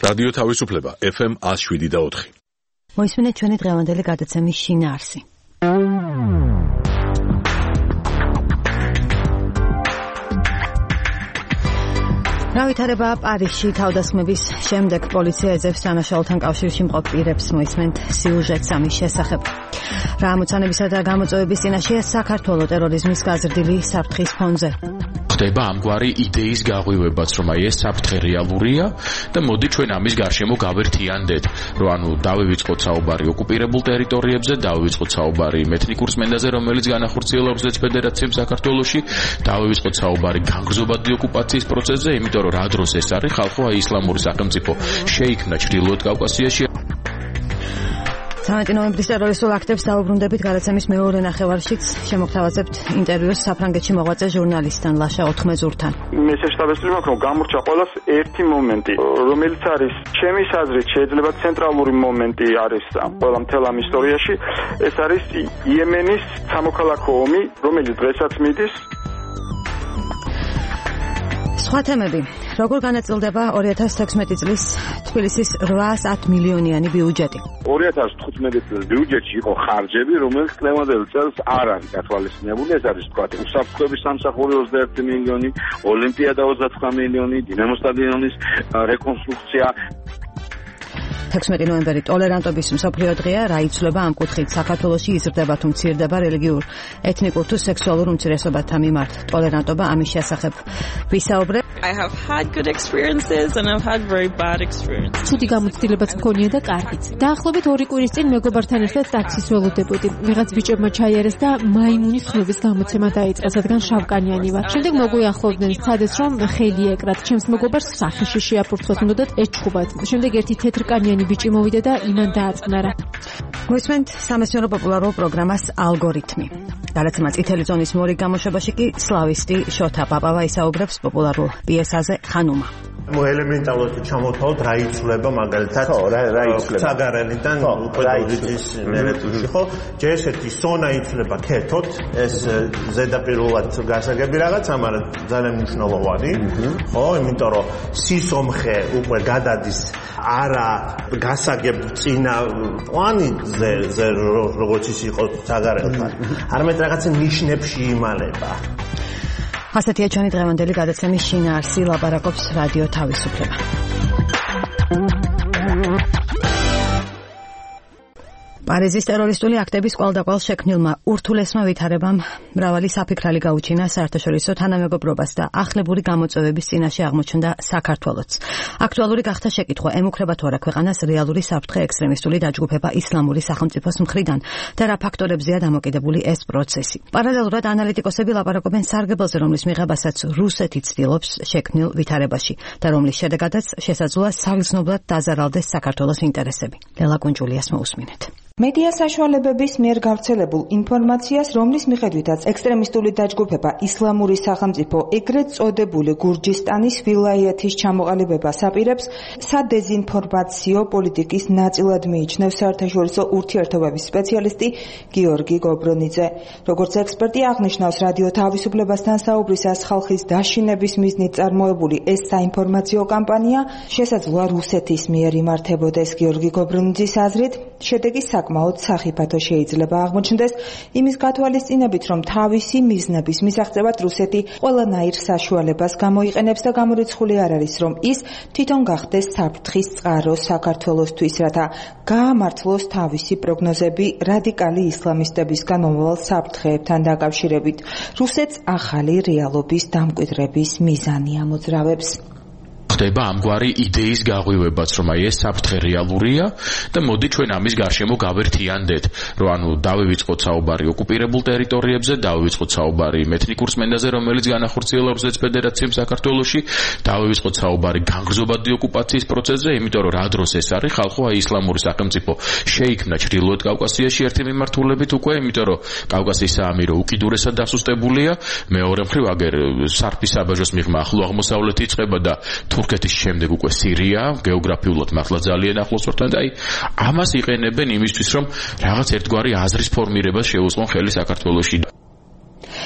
რადიო თავისუფლება FM 107.4. მოისმინეთ ჩვენი დღევანდელი გადაცემის შინაარსი. რა ვითარებაა პარიზში თავდასხმების შემდეგ პოლიცია ეძებს დანაშაულთან კავშირში მყოფ პირებს მოისმენთ სიუჟეტს ამის შესახებ. რა ამოცანებისა და გამოწვევების წინაშეა საქართველოს ტერორიზმის გაზრდილი საფრთხის ფონზე. ხდება ამგვარი იდეის გაღვივებაც, რომ აი ეს საფრთხე რეალურია და მოდი ჩვენ ამის გარშემო გავერთიანდეთ, რომ დავივიწყოთ საუბარი ოკუპირებულ ტერიტორიებზე, დავივიწყოთ საუბარი ეთნიკურ წმენდაზე, რომელიც განახორციელებს რუსეთის ფედერაციამ საქართველოში, დავივიწყოთ საუბარი განგრძობადი ოკუპაციის პროცესზე, იმიტომ რომ რა დროს ეს არის ხალხო აი ისლამური სახელმწიფო შეიქმნა ჩრდილოეთ კავკასიაში. 19 ნოემბრის ტერორისტულ აქტებს დაუბრუნდებით გადაცემის მეორე ნახევარშიც შემოგთავაზებთ ინტერვიუს საფრანგეთში მოღვაწე ჟურნალისტთან ლაშა ოთხმეზურთან. მე შეშტაბესწრები მაქვს, რომ გამორჩა ყველას ერთი მომენტი, რომელიც არის ჩემი აზრით შეიძლება ცენტრალური მომენტი არის ყველა მთელ ამ ისტორიაში, ეს არის იემენის სამოქალაქო ომი, რომელიც დღესაც მიდის. სხვა თემები. როგორ განაწილდება 2016 წლის თბილისის 810 მილიონიანი ბიუჯეტი? 2015 წლის ბიუჯეტში იყო ხარჯები, რომელიც წლევანდელ წელს არ არის გათვალისწინებული. ეს არის თქვა უსაფრთხოების სამსახური 21 მილიონი, ოლიმპიადა 29 მილიონი, დინამო სტადიონის რეკონსტრუქცია. 16 ნოემბერი ტოლერანტობის მსოფლიო დღეა. რა იცვლება ამ კუთხით? საქართველოში იზრდება თუ მცირდება რელიგიურ, ეთნიკურ თუ სექსუალურ უმცირესობათა მიმართ ტოლერანტობა ამის შესახებ ვისაუბრებ. I have had good experiences and I've had very bad experiences. ცუდი გამოცდილებაც მქონია და კარგიც. დაახლოებით 2 კვირის წინ მეგობართან ერთად ტაქსის ველოდებოდი. ვიღაც ბიჭებმა ჩაიარეს და მაიმუნის ხმების გამოცემა დაიწყეს, რადგან შავკანიანი ვარ. შემდეგ მოგვიახლოვდნენ, სცადეს რომ ხელი ეკრათ. ჩემს მეგობარს სახეში შეაფურცხოს, უნდათ ეჩხუბათ. შემდეგ ერთი თეთრკანიანი ბიჭი მოვიდა და იმან დააწყნარა. მოისმენთ სამეცნიერო პოპულარულ პროგრამას ალგორითმი. გადაცემა წითელი ზონის მორიგ გამოშვებაში კი სლავისტი შოთა პაპავა ისაუბრებს პოპულარულ პიესაზე ხანუმა. ელემენტალურად ჩამოთვალოთ რა იცვლება მაგალითად საგარელიდან უკიდურეს მერეთუში ხო ჯერ ესეთი სონა იცვლება ქეთოთ ეს ზედაპირულად გასაგები რაღაცა მაგრამ ძალიან მნიშვნელოვანი ხო იმიტომ რომ სისომხე უკვე გადადის არა გასაგებ წინა პლანზე როგორც ის იყო საგარელთან არამედ რაღაცა ნიშნებში იმალება. ასეთია ჩვენი დღევანდელი გადაცემის შინაარსი, ლაპარაკობს რადიო თავისუფლება. პარიზის ტერორისტული აქტების კვალდაკვალ შექმნილმა ურთულესმა ვითარებამ მრავალი საფიქრალი გაუჩინა საერთაშორისო თანამეგობრობას და ახლებური გამოწვევების წინაშე აღმოჩნდა საქართველოც. აქტუალური გახდა შეკითხვა, ემუქრება თუ არა ქვეყანას რეალური საფრთხე ექსტრემისტული დაჯგუფება ისლამური სახელმწიფოს მხრიდან და რა ფაქტორებზეა დამოკიდებული ეს პროცესი. პარალელურად ანალიტიკოსები ლაპარაკობენ სარგებელზე, რომლის მიღებასაც რუსეთი ცდილობს შექმნილ ვითარებაში და რომლის შედეგადაც შესაძლოა საგრძნობლად დაზარალდეს საქართველოს ინტერესები. ლელა კუნჯულიას მოусმინეთ. მედია საშუალებების მიერ გავრცელებულ ინფორმაციას, რომლის მიხედვითაც ექსტრემისტული დაჯგუფება ისლამური სახელმწიფო ეგრეთ წოდებული გურჯისტანის ვილაიეთის ჩამოყალიბებას აპირებს, სადეზინფორმაციო პოლიტიკის ნაწილად მიიჩნევს საერთაშორისო ურთიერთობების სპეციალისტი გიორგი გობრონიძე. როგორც ექსპერტი აღნიშნავს, რადიო თავისუფლებასთან საუბრისას ხალხის დაშინების მიზნით წარმოებული ეს საინფორმაციო კამპანია შესაძლოა რუსეთის მიერ იმართებოდეს. გიორგი გობრონიძის აზრით, შედეგი საკმაოდ სახიფათო შეიძლება აღმოჩნდეს იმის გათვალისწინებით, რომ თავისი მიზნების მისაღწევად რუსეთი ყველანაირ საშუალებას გამოიყენებს და გამორიცხული არ არის, რომ ის თვითონ გახდეს საფრთხის წყარო საქართველოსთვის, რათა გაამართლოს თავისი პროგნოზები რადიკალი ისლამისტებისგან მომავალ საფრთხეებთან დაკავშირებით. რუსეთს ახალი რეალობის დამკვიდრების მიზანი ამოძრავებს. ხდება ამგვარი იდეის გაღვივებაც, რომ აი ეს საფრთხე რეალურია და მოდი ჩვენ ამის გარშემო გავერთიანდეთ, რომ დავივიწყოთ საუბარი ოკუპირებულ ტერიტორიებზე, დავივიწყოთ საუბარი ეთნიკურ წმენდაზე, რომელიც განახორციელებს რუსეთის ფედერაციამ საქართველოში, დავივიწყოთ საუბარი განგრძობადი ოკუპაციის პროცესზე, იმიტომ რომ რა დროს ეს არის ხალხო აი ისლამური სახელმწიფო შეიქმნა ჩრდილოეთ კავკასიაში ერთი მიმართულებით უკვე, იმიტომ რომ კავკასიის საამირო უკიდურესად დასუსტებულია, მეორე მხრივ აგერ სარფის საბაჟოს მიღმა ახლო აღმოსავლეთი იწყება და თურქეთის შემდეგ უკვე სირია, გეოგრაფიულად მართლა ძალიან ახლოს ვართ და აი ამას იყენებენ იმისთვის, რომ რაღაც ერთგვარი აზრის ფორმირებას შეუწყონ ხელი საქართველოში.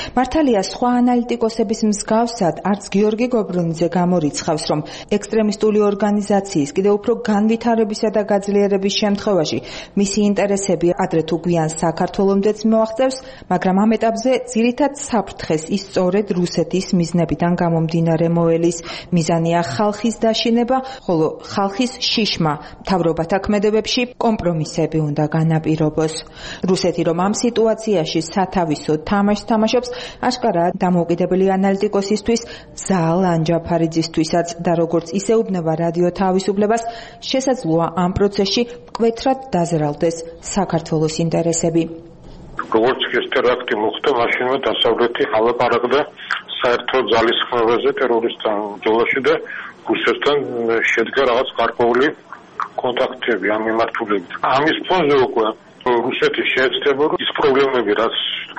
მართალია, სხვა ანალიტიკოსების მსგავსად, არც გიორგი გობრუნიძე გამორიცხავს, რომ ექსტრემისტული ორგანიზაციის კიდევ უფრო განვითარებისა და გაძლიერების შემთხვევაში მისი ინტერესები ადრე თუ გვიან საქართველომდეც მოაღწევს, მაგრამ ამ ეტაპზე ძირითად საფრთხეს ის სწორედ რუსეთის მიზნებიდან გამომდინარე მოელის. მიზანია ხალხის დაშინება, ხოლო ხალხის შიშმა მთავრობათა ქმედებებში კომპრომისები უნდა განაპირობოს. რუსეთი რომ ამ სიტუაციაში სათავისო თამაშს თამაშობს, აშკარაა დამოუკიდებელი ანალიტიკოსისთვის ზაალ ანჯაფარიძისთვისაც და როგორც ისეუბნება რადიო თავისუფლებას, შესაძლოა ამ პროცესში მკვეთრად დაზრალდეს საქართველოს ინტერესები. როგორც ეს ტერაქტი მოხდა, მაშინვე დასავლეთი ალაპარაკდა საერთო ძალისხმევაზე ტერორისტთა ბრძოლაში და რუსეთთან შედგა რაღაც გარკვეული კონტაქტები ამ მიმართულებით. ამის ფონზე უკვე რუსეთი შეეცდება, რომ ის პრობლემები, რაც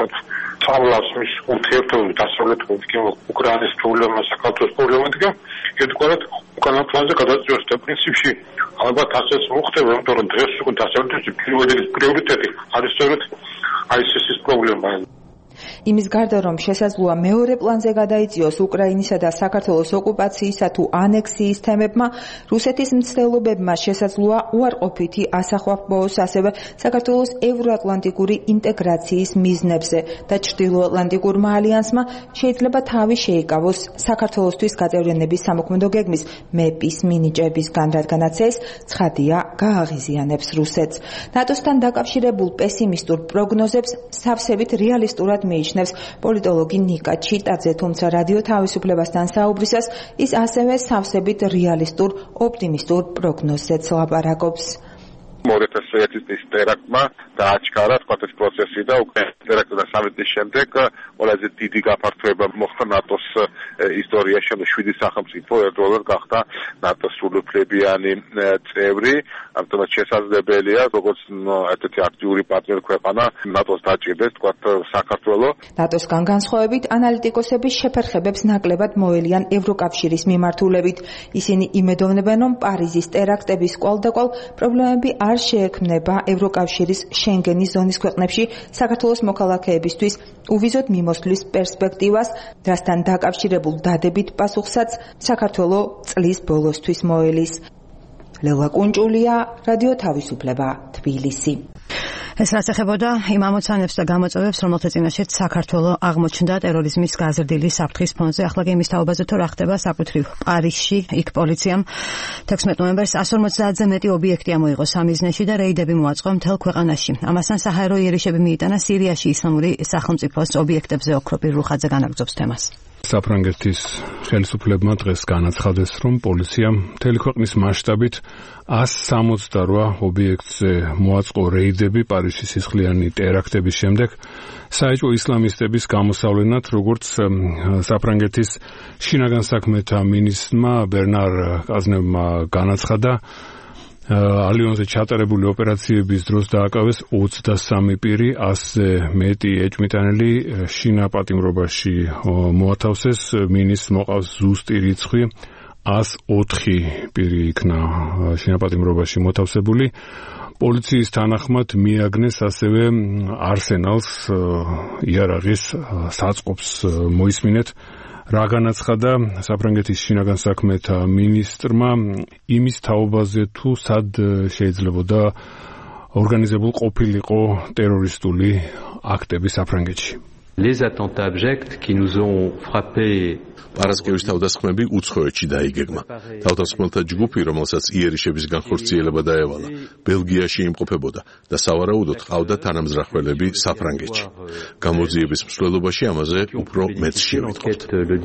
თავლას მის ურთიერთობებს დასავლეთ უკრაინის პრობლემა, საქართველოს პრობლემებთან, ერთგვარად უკანა პლანზე გადაწყვეტს და პრინციპში ალბათ ასეც მოხდება, იმიტომ რომ დღეს უკვე დასავლეთის პირველი პრიორიტეტი არის სწორედ ISIS-ის პრობლემა. იმის გარდა რომ შესაძლოა მეორე პლანზე გადაიწიოს უკრაინისა და საქართველოს ოკუპაციისა თუ ანექსიის თემებმა, რუსეთის მცდელობებმა შესაძლოა უარყოფითი ასახვა ჰპოვოს ასევე საქართველოს ევროატლანტიკური ინტეგრაციის მიზნებზე და ჩრდილოატლანტიკურმა ალიანსმა შეიძლება თავი შეიკავოს საქართველოსთვის გაწევრიანების სამოქმედო გეგმის მეპის მინიჭებისგან, რადგანაც ეს ცხადია გააღიზიანებს რუსეთს. ნატოსთან დაკავშირებულ პესიმისტურ პროგნოზებს სავსებით რეალისტურად მიიჩნევს პოლიტოლოგი ნიკა ჩიტაძე, თუმცა რადიო თავისუფლებასთან საუბრისას ის ასევე სავსებით რეალისტურ, ოპტიმისტურ პროგნოზზეც ლაპარაკობს. 2001 წლის ტერაქტმა დააჩქარა ეს პროცესი და უკვე ტერაქტის სამიტის შემდეგ ყველაზე დიდი გაფართოება მოხდა ნატოს ისტორიაში, 7 სახელმწიფო ერთდროულად გახდა ნატოს სრულუფლებიანი წევრი. ამიტომაც შესაძლებელია, როგორც ერთ-ერთი აქტიური პარტნიორი ქვეყანა ნატოს დაჭირდეს საქართველო. ნატოსგან განსხვავებით, ანალიტიკოსების შეფერხებებს ნაკლებად მოელიან ევროკავშირის მიმართულებით. ისინი იმედოვნებენ, რომ პარიზის ტერაქტების კვალდაკვალ პრობლემები არ შეექმნება ევროკავშირის შენგენის ზონის ქვეყნებში საქართველოს მოქალაქეებისთვის უვიზოდ მიმოსვლის პერსპექტივას, რასთან დაკავშირებულ დადებით პასუხსაც საქართველო წლის ბოლოსთვის მოელის. ლელა კუნჭულია, რადიო თავისუფლება, თბილისი. ეს რაც ეხებოდა იმ ამოცანებს და გამოწვევებს, რომელთა წინაშეც საქართველოს აღმოჩნდა ტერორიზმის გაზრდილი საფრთხის ფონზე. ახლა კი იმის თაობაზე თუ რა ხდება საკუთრივ პარიზში, იქ პოლიციამ 16 ნოემბერს 150-ზე მეტი ობიექტი ამოიღო სამიზნეში და რეიდები მოაწყო მთელ ქვეყანაში. ამასთან საჰაერო იერიშები მიიტანა სირიაში ისლამური სახელმწიფოს ობიექტებზე. ოქროპირ რუხაძე განაგრძობს თემას. საფრანგეთის ხელისუფლებმა დღეს განაცხადეს, რომ პოლიციამ მთელი ქვეყნის მასშტაბით 168 ობიექტზე მოაწყო რეიდები პარიზის სისხლიანი ტერაქტების შემდეგ, საეჭვო ისლამისტების გამოსავლენად, როგორც საფრანგეთის შინაგან საქმეთა მინისტრმა ბერნარ კაზნევმა განაცხადა, ალიონზე ჩატარებული ოპერაციების დროს დააკავეს 23 პირი, 100-ზე მეტი ეჭვმიტანილი შინა პატიმრობაში მოათავსეს. მინისტრს მოყავს ზუსტი რიცხვი, 104 პირი იქნა შინა პატიმრობაში მოთავსებული. პოლიციის თანახმად მიაგნეს ასევე არსენალს, იარაღის საწყობს მოისმინეთ. რა განაცხადა საფრანგეთის შინაგან საქმეთა მინისტრმა იმის თაობაზე, თუ სად შეიძლებოდა ორგანიზებულ ყოფილიყო ტერორისტული აქტები საფრანგეთში. Les attentats abjects qui nous ont frappés პარასკევის თავდასხმები უცხოეთში დაიგეგმა. თავდასხმელთა ჯგუფი, რომელსაც იერიშების განხორციელება დაევალა, ბელგიაში იმყოფებოდა და სავარაუდოდ ყავდა თანამზრახველები საფრანგეთში. გამოძიების მსვლელობაში ამაზე უფრო მეტს შევიტყობთ.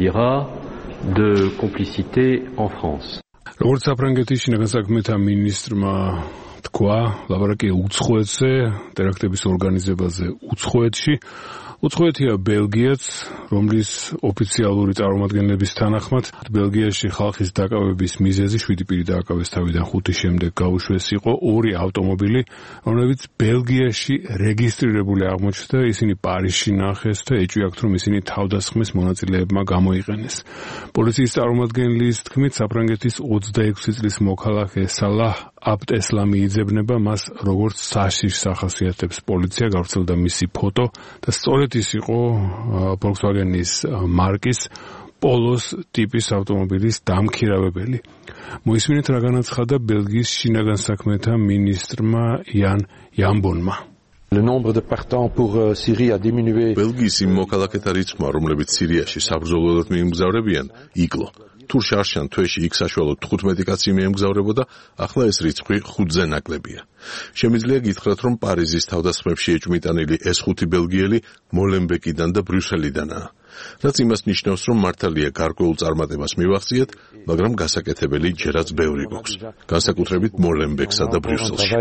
როგორც საფრანგეთის შინაგან საქმეთა მინისტრმა თქვა, ლაპარაკია უცხოეთზე, ტერაქტების ორგანიზებაზე უცხოეთში. უცხოეთია ბელგიაც, რომლის ოფიციალური წარმომადგენლების თანახმად ბელგიაში ხალხის დაკავების მიზეზი 7 პირი დააკავეს თავიდან 5 შემდეგ გაუშვეს იყო 2 ავტომობილი, რომლებიც ბელგიაში რეგისტრირებული აღმოჩნდა, ისინი პარიზში ნახეს და ეჭვიათ, რომ ისინი თავდასხმის მონაწილეებმა გამოიყენეს. პოლიციის წარმომადგენლის თქმით, საფრანგეთის 26 წლის მოქალაქე სალაჰ აბდ ესლამი იძებნება მას როგორც საშიშს ახასიათებს პოლიცია, გავრცელდა მისი ფოტო და სწორედ ის იყო Volkswagen-ის მარკის პოლოს ტიპის ავტომობილის დამქირავებელი. მოისმინეთ რა განაცხადა ბელგიის შინაგან საქმეთა მინისტრმა იან იამბონმა. Le nombre de partants pour Syrie a diminué. ბელგიის იმ მოქალაქეთა რიცხვმა, რომლებიც სირიაში საბრძოლველად მიემგზავრებიან, იკლო. თუ შარშან თვეში იქ საშუალოდ 15 კაცი მიემგზავრებოდა, ახლა ეს რიცხვი 5-ზე ნაკლებია. შემიძლია გითხრათ, რომ პარიზის თავდასხმებში ეჭვმიტანილი ეს 5 ბელგიელი მოლენბეკიდან და ბრიუსელიდანაა. რაც იმას ნიშნავს, რომ მართალია გარკვეულ წარმატებას მივახციეთ, მაგრამ გასაკეთებელი ჯერაც ბევრი გვაქვს. განსაკუთრებით მოლენბექსა და ბრიუსელში.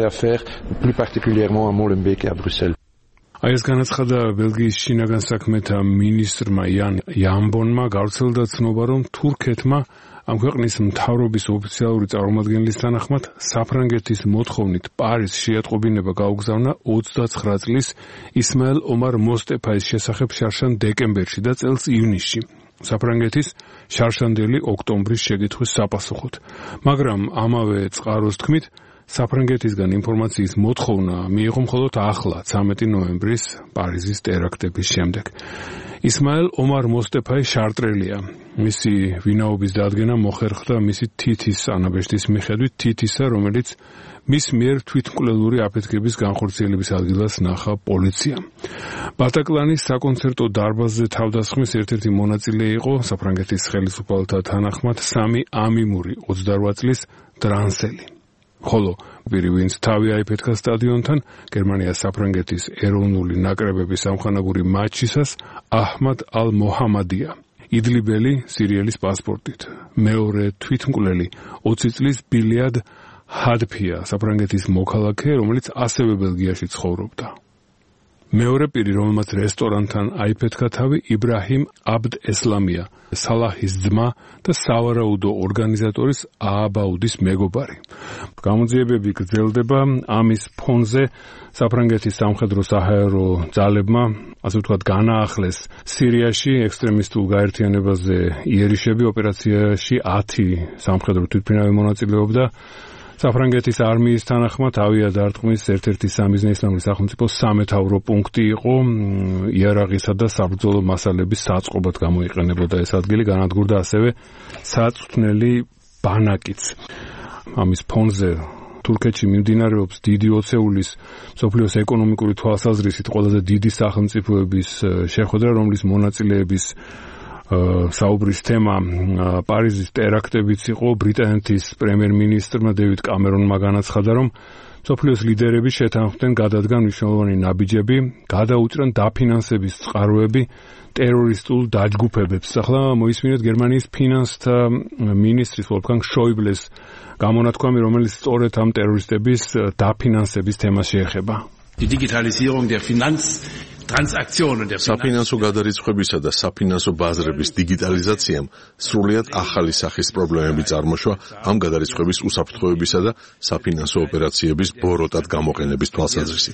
აი ეს განაცხადა ბელგიის შინაგან საქმეთა მინისტრმა იან იამბონმა, გავრცელდა ცნობა, რომ თურქეთმა ამ ქვეყნის მთავრობის ოფიციალური წარმომადგენლის თანახმად საფრანგეთის მოთხოვნით პარიზს შეატყობინება გაუგზავნა 29 წლის ისმაილ ომარ მოსტეფაის შესახებ შარშან დეკემბერში და წელს ივნისში. საფრანგეთის შარშანდელი ოქტომბრის შეკითხვის საპასუხოდ. მაგრამ ამავე წყაროს თქმით, საფრანგეთისგან ინფორმაციის მოთხოვნა მიიღო მხოლოდ ახლა 13 ნოემბრის პარიზის ტერაქტების შემდეგ. ისმაილ ომარ მოსტეფაი შარტრელია. მისი ვინაობის დადგენა მოხერხდა მისი თითის ანაბეჭდის მიხედვით, თითისა, რომელიც მის მიერ თვითმკვლელური აფეთქების განხორციელების ადგილას ნახა პოლიციამ. ბატაკლანის საკონცერტო დარბაზზე თავდასხმის ერთ-ერთი მონაწილე იყო საფრანგეთის ხელისუფალთა თანახმად 3 ამიმური 28 წლის დრანსელი. ხოლო პირი ვინც თავი აიფეთქა სტადიონთან, გერმანია საფრანგეთის ეროვნული ნაკრებების სამხანაგური მატჩისას აჰმად ალ-მოჰამადია, იდლიბელი სირიელის პასპორტით. მეორე თვითმკვლელი 20 წლის ბილიად ჰადფია, საფრანგეთის მოქალაქე, რომელიც ასევე ბელგიაში ცხოვრობდა. მეორე პირი, რომელმაც რესტორანთან აიფეთქა თავი, იბრაჰიმ აბდ ესლამია, სალაჰის ძმა და სავარაუდო ორგანიზატორის ააბაუდის მეგობარი. გამოძიებები გრძელდება. ამის ფონზე საფრანგეთის სამხედრო საჰაერო ძალებმა, ასე ვთქვათ, განაახლეს სირიაში ექსტრემისტულ გაერთიანებაზე იერიშები. ოპერაციაში 10 სამხედრო თვითმფრინავი მონაწილეობდა. საფრანგეთის არმიის თანახმად ავიადარტყმის ერთ-ერთი სამიზნე ისლამური სახელმწიფო სამეთაურო პუნქტი იყო. იარაღისა და საბრძოლო მასალების საწყობად გამოიყენებოდა ეს ადგილი, განადგურდა ასევე საწვრთნელი ბანაკიც. ამის ფონზე თურქეთში მიმდინარეობს დიდი ოცეულის მსოფლიოს ეკონომიკური თვალსაზრისით ყველაზე დიდი სახელმწიფოების შეხვედრა, რომლის მონაწილეების საუბრის თემა პარიზის ტერაქტებიც იყო. ბრიტანეთის პრემიერ-მინისტრმა დევიდ კამერონმა განაცხადა, რომ მსოფლიოს ლიდერები შეთანხმდნენ გადადგან მნიშვნელოვანი ნაბიჯები, გადაუჭრან დაფინანსების წყაროები ტერორისტულ დაჯგუფებებს. ახლა მოისმინეთ გერმანიის ფინანსთა მინისტრის ვოლფგანგ შოიბლეს გამონათქვამი, რომელიც სწორედ ამ ტერორისტების დაფინანსების თემას შეეხება. Die Digitalisierung der საფინანსო გადარიცხვებისა და საფინანსო ბაზრების დიგიტალიზაციამ სრულიად ახალი სახის პრობლემები წარმოშვა ამ გადარიცხვების უსაფრთხოებისა და საფინანსო ოპერაციების ბოროტად გამოყენების თვალსაზრისით.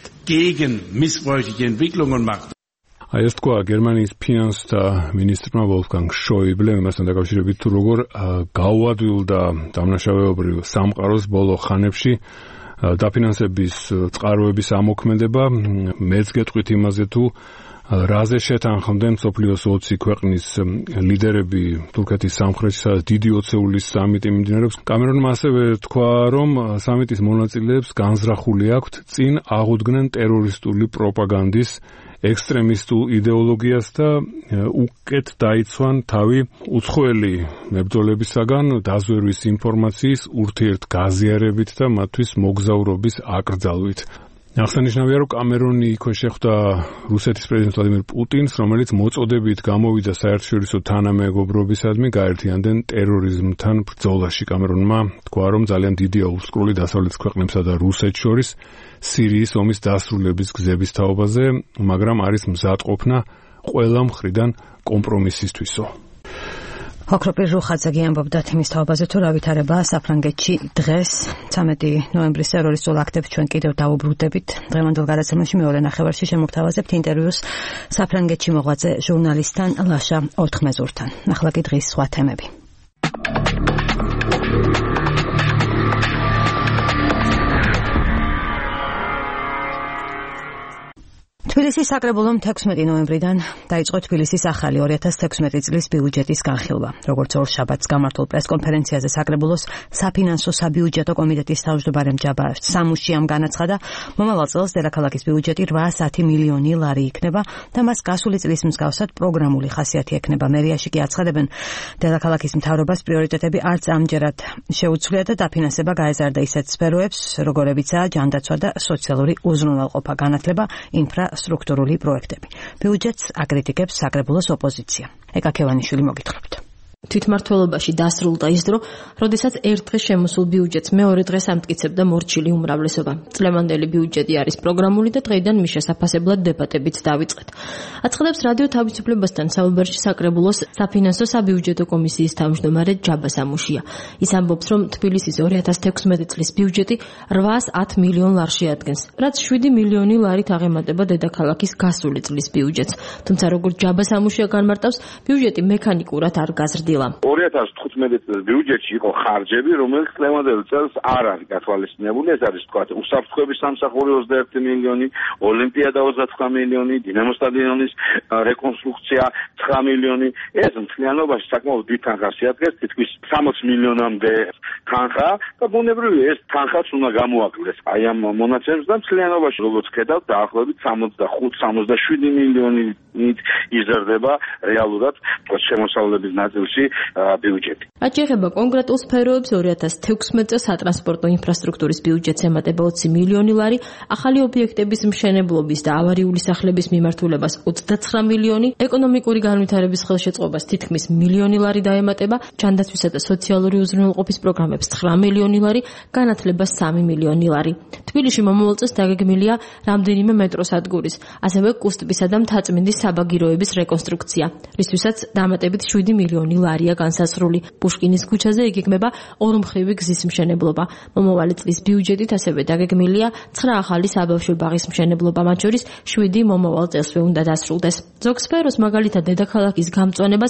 აი ეს თქვა გერმანიის ფინანსთა მინისტრმა ვოლფგანგ შოიბლემ, იმასთან დაკავშირებით თუ როგორ გაუადვილდა დამნაშავეობრივ სამყაროს ბოლო ხანებში დაფინანსების წყაროების ამოქმედება. მეც გეტყვით იმაზე, თუ რაზე შეთანხმდნენ მსოფლიოს 20 ქვეყნის ლიდერები თურქეთის სამხრეთში, სადაც დიდი ოცეულის სამიტი მიმდინარეობს. კამერონმა ასევე თქვა, რომ სამიტის მონაწილეებს განზრახული აქვთ წინ აღუდგნენ ტერორისტული პროპაგანდის ექსტრემისტულ იდეოლოგიას და უკეთ დაიცვან თავი უცხოელი მებრძოლებისაგან დაზვერვის ინფორმაციის ურთიერთგაზიარებით და მათთვის მოგზაურობის აკრძალვით. აღსანიშნავია, რომ კამერონი იქვე შეხვდა რუსეთის პრეზიდენტ ვლადიმერ პუტინს, რომელიც მოწოდებით გამოვიდა საერთაშორისო თანამეგობრობისადმი გაერთიანდნენ ტერორიზმთან ბრძოლაში. კამერონმა თქვა, რომ ძალიან დიდია უსკრული დასავლეთის ქვეყნებსა და რუსეთს შორის სირიის ომის დასრულების გზების თაობაზე, მაგრამ არის მზადყოფნა ყველა მხრიდან კომპრომისისთვისო. ოქროპირ რუხაძე ამბობდა თემის თაობაზე, თუ რა ვითარებაა საფრანგეთში დღეს 13 ნოემბრის ტერორისტულ აქტებს ჩვენ კიდევ დავუბრუნდებით. დღევანდელ გადაცემაში მეორე ნახევარში შემოგთავაზებთ ინტერვიუს საფრანგეთში მოღვაწე ჟურნალისტთან ლაშა ოთხმეზურთან. ახლა კი დღის სხვა თემები. თბილისის საკრებულომ 16 ნოემბრიდან დაიწყო თბილისის ახალი 2016 წლის ბიუჯეტის განხილვა. როგორც ორ შაბათს გამართულ პრესკონფერენციაზე საკრებულოს საფინანსო საბიუჯეტო კომიტეტის თავმჯდომარე ჯაბა სამუშიამ განაცხადა, მომავალ წელს დედაქალაქის ბიუჯეტი 810 მილიონი ლარი იქნება და მას გასული წლის მსგავსად პროგრამული ხასიათი ექნება. მერიაში კი აცხადებენ, დედაქალაქის მთავრობას პრიორიტეტები არც ამჯერად შეუცვლია და დაფინანსება გაეზარდა ისეთ სფეროებს, როგორებიცაა ჯანდაცვა და სოციალური უზრუნველყოფა, განათლება, ინფრასტრუქტურული პროექტები. ბიუჯეტს აკრიტიკებს საკრებულოს ოპოზიცია. ეკა ქევანიშვილი მოგითხრობთ. თვითმმართველობაში დასრულდა ის დრო, როდესაც ერთ დღეს შემოსულ ბიუჯეტს მეორე დღეს ამტკიცებდა მორჩილი უმრავლესობა. წლევანდელი ბიუჯეტი არის პროგრამული და დღეიდან მის შესაფასებლად დებატებით დავიწყეთ. აცხადებს რადიო თავისუფლებასთან საუბარში საკრებულოს საფინანსო საბიუჯეტო კომისიის თავმჯდომარე ჯაბა სამუშია. ის ამბობს, რომ თბილისის 2016 წლის ბიუჯეტი 810 მილიონ ლარში ადგენს, რაც 7 მილიონი ლარით აღემატება დედაქალაქის გასული წლის ბიუჯეტს. თუმცა როგორც ჯაბა სამუშია განმარტავს, ბიუჯეტი მექანიკურად არ გაზრდილა. 2015 წლის ბიუჯეტში იყო ხარჯები, რომელიც წლევანდელ წელს არ არის გათვალისწინებული. ეს არის თქვა უსაფრთხოების სამსახური 21 მილიონი, ოლიმპიადა 29 მილიონი, დინამო სტადიონის რეკონსტრუქცია 9 მილიონი. ეს მთლიანობაში საკმაოდ დიდ თანხას იადგენს, თითქმის 60 მილიონამდე თანხა და ბუნებრივია ეს თანხაც უნდა გამოაკლდეს აი ამ მონაცემს და მთლიანობაში როგორც ხედავთ დაახლოებით 65-67 მილიონით იზრდება რეალურად შემოსავლების ნაწილში ბიუჯეტი. აჭირება კონკრეტულ სფეროებს 2016 წელს სატრანსპორტო ინფრასტრუქტურის ბიუჯეტს ემატება 20 მილიონი ლარი, ახალი ობიექტების მშენებლობის და ავარიული სახლების მიმართულებას 29 მილიონი, ეკონომიკური განვითარების ხელშეწყობას თითქმის მილიონი ლარი დაემატება, ჯანდაცვისა და სოციალური უზრუნველყოფის პროგრამებს 9 მილიონი ლარი, განათლებას 3 მილიონი ლარი. თბილისში მომავალ წელს დაგეგმილია რამდენიმე მეტროსადგურის, ასევე კუსტბისა და მთაწმინდის საბაგიროების რეკონსტრუქცია, რისთვისაც დამატებით 7 მილიონი ლარია განსაზღვრული. პუშკინის ქუჩაზე იგეგმება ორმხრივი გზის მშენებლობა. მომავალი წლის ბიუჯეტით ასევე დაგეგმილია 9 ახალი საბავშვო ბაღის მშენებლობა, მათ შორის 7 მომავალ წელსვე უნდა დასრულდეს. ზოგ სფეროს, მაგალითად დედაქალაქის გამწვანებას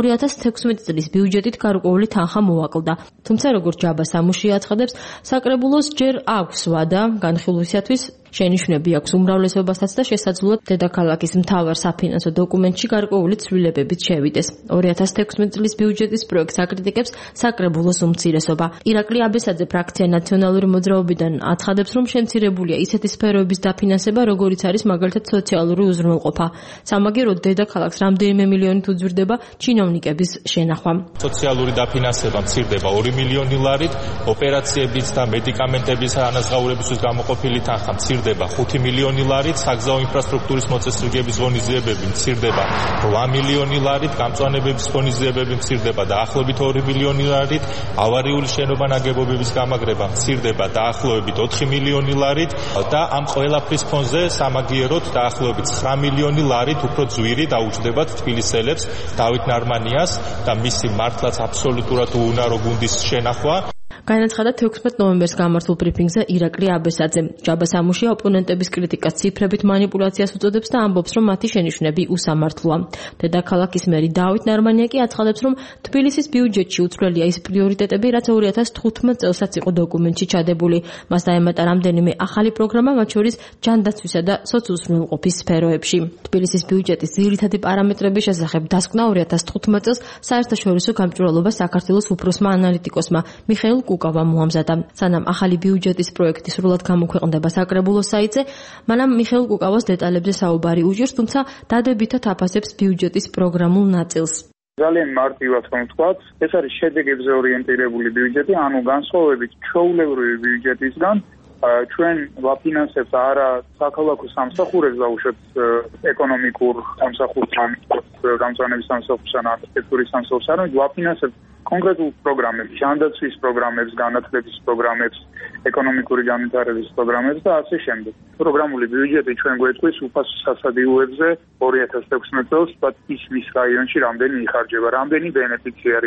2016 წლის ბიუჯეტით გარკვეული თანხა მოაკლდა. თუმცა როგორც ჯაბა სამუშია აცხადებს, საკრებულოს ჯერ აქვს ვადა განხილვისათვის, შენიშვნები აქვს უმრავლესობასაც და შესაძლოა დედაქალაქის მთავარ საფინანსო დოკუმენტში გარკვეული ცვლილებებით შევიდეს. 2016 წლის ბიუჯეტის პროექტს აკრიტიკებს საკრებულოს უმცირესობა. ირაკლი აბესაძე ფრაქცია ნაციონალური მოძრაობიდან აცხადებს, რომ შემცირებულია ისეთი სფეროების დაფინანსება, როგორიც არის მაგალითად სოციალური უზრუნველყოფა. სამაგიეროდ დედაქალაქს რამდენიმე მილიონით უძვირდება ჩინოვნიკების შენახვა. სოციალური დაფინანსება მცირდება 2 მილიონი ლარით, ოპერაციების და მედიკამენტების ანაზღაურებისთვის გამოყოფილი თანხა მცირდება 5 მილიონი ლარით, საგზაო ინფრასტრუქტურის მოწესრიგების ღონისძიებები მცირდება 8 მილიონი ლარით, გამწვანებების ღონისძიებები მცირდება დაახლოებით 2 მილიონი ლარით, ავარიული შენობა ნაგებობების გამაგრება მცირდება დაახლოებით 4 მილიონი ლარით და ამ ყველაფრის ფონზე სამაგიეროდ დაახლოებით 9 მილიონი ლარით უფრო ძვირი დაუჯდებათ თბილისელებს დავით ნარმანიას და მისი მართლაც აბსოლუტურად უუნარო გუნდის შენახვა. განაცხადა 16 ნოემბერს გამართულ ბრიფინგზე ირაკლი აბესაძე. ჯაბა სამუშია ოპონენტების კრიტიკას ციფრებით манипуляციას უწოდებს და ამბობს, რომ მათი შენიშვნები უსამართლოა. დედაქალაქის მერი დავით ნარმანია კი აცხადებს, რომ თბილისის ბიუჯეტში უცვლელია ის პრიორიტეტები, რაც 2015 წელსაც იყო დოკუმენტში ჩადებული. მას დაემატა რამდენიმე ახალი პროგრამა, მათ შორის ჯანდაცვისა და სოციალურყოფის სფეროებში. თბილისის ბიუჯეტის ძირითადი პარამეტრების შესახებ დასკვნა 2015 წელს საერთაშორისო გამჭვირვალობა საქართველოს უფროსმა ანალიტიკოსმა მიხეილ კუკავა მოამზადა. სანამ ახალი ბიუჯეტის პროექტი სრულად გამოქვეყნდება საკრებულოს საიტზე, მანამ მიხეილ კუკავას დეტალებზე საუბარი უჭირს, თუმცა დადებითად აფასებს ბიუჯეტის პროგრამულ ნაწილს. ძალიან მარტივად რომ ვთქვათ, ეს არის შედეგებზე ორიენტირებული ბიუჯეტი, ანუ განსხვავებით ჩვეულებრივი ბიუჯეტისგან, ჩვენ ვაფინანსებთ არა საქალაქო სამსახურებს, ბავშვებს ეკონომიკურ სამსახურთან, გამწვანების სამსახურთან, არქიტექტურის სამსახურს, არამედ ვაფინანსებთ კონკრეტულ პროგრამებს, ჯანდაცვის პროგრამებს, განათლების პროგრამებს, ეკონომიკური განვითარების პროგრამებს და ასე შემდეგ. პროგრამული ბიუჯეტი ჩვენ გვეთქვის უფასო სასადიოებზე 2016 წელს, ის რაიონში რამდენი იხარჯება, რამდენი ბენეფიციარია.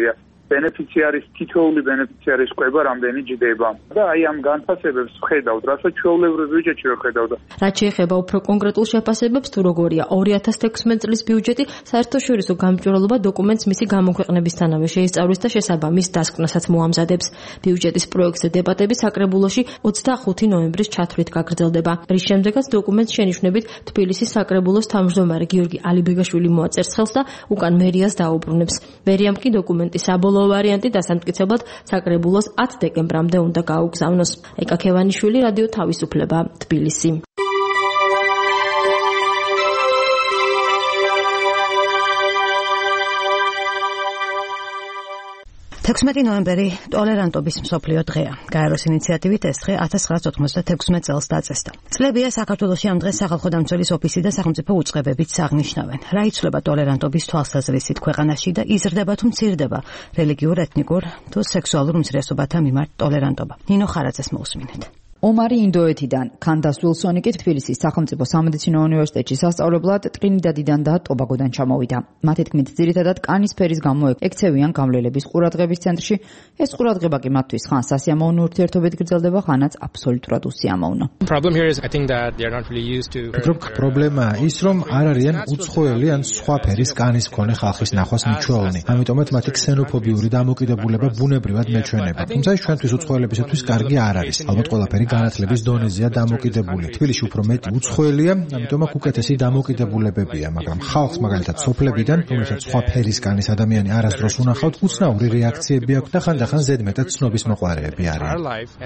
ბენეფიციარის თითოეული ბენეფიციარის ყვება რამდენი ჯდება და აი ამ განფასებებს ვხედავთ, რასაც ჩვეულებრივ ბიუჯეტში ვერ ხედავდა. რაც შეეხება უფრო კონკრეტულ შეფასებებს, თუ როგორია 2016 წლის ბიუჯეტი, საერთაშორისო გამჭვირვალობა დოკუმენტს მისი გამოქვეყნებისთანავე შეისწავლის და შესაბამის დასკვნასაც მოამზადებს. ბიუჯეტის პროექტზე დებატები საკრებულოში 25 ნოემბრის ჩათვლით გაგრძელდება. რის შემდეგაც დოკუმენტს შენიშვნებით თბილისის საკრებულოს თავმჯდომარე გიორგი ალიბეგაშვილი მოაწერს ხელს და უკან მერიას დაუბრუნებს. მერიამ კი დოკუმენტის საბოლოო ვარიანტი დასამტკიცებლად საკრებულოს 10 დეკემბრამდე უნდა გაუგზავნოს. ეკა ქევანიშვილი, რადიო თავისუფლება, თბილისი. 16 ნოემბერი ტოლერანტობის მსოფლიო დღეა. გაეროს ინიციატივით ეს დღე 1996 წელს დაწესდა. წლებია საქართველოში ამ დღეს სახალხო დამცველის ოფისი და სახელმწიფო უწყებებიც აღნიშნავენ. რა იცვლება ტოლერანტობის თვალსაზრისით ქვეყანაში და იზრდება თუ მცირდება რელიგიურ, ეთნიკურ თუ სექსუალურ უმცირესობათა მიმართ ტოლერანტობა. ნინო ხარაძეს მოусმინეთ. ომარი ინდოეთიდან, კანდას ვილსონი კი თბილისის სახელმწიფო სამედიცინო უნივერსიტეტში სასწავლებლად ტრინიდადიდან და ტობაგოდან ჩამოვიდა. მათი თქმით, ძირითადად კანის ფერის გამო ექცევიან გამლელების ყურადღების ცენტრში. ეს ყურადღება კი მათთვის ხან სასიამოვნო ურთიერთობით გრძელდება, ხანაც აბსოლუტურად უსიამოვნო. ფიქრობ, პრობლემაა ის, რომ არ არიან უცხოელი ან სხვა ფერის კანის მქონე ხალხის ნახვას მიჩვეულნი. ამიტომაც მათი ქსენოფობიური დამოკიდებულება ბუნებრივად მეჩვენება. თუმცა ის ჩვენთვის უცხოელებისათვის კარგი არ არის. ალბათ ყველაფერი განათლების დონეზეა დამოკიდებული. თბილისში უფრო მეტი უცხოელია, ამიტომ აქ უკეთესი დამოკიდებულებებია, მაგრამ ხალხს მაგალითად სოფლებიდან, რომელსაც სხვა ფერის კანის ადამიანი არასდროს უნახავთ, უცნაური რეაქციები აქვს და ხანდახან ზედმეტად ცნობის მოყვარეები არიან.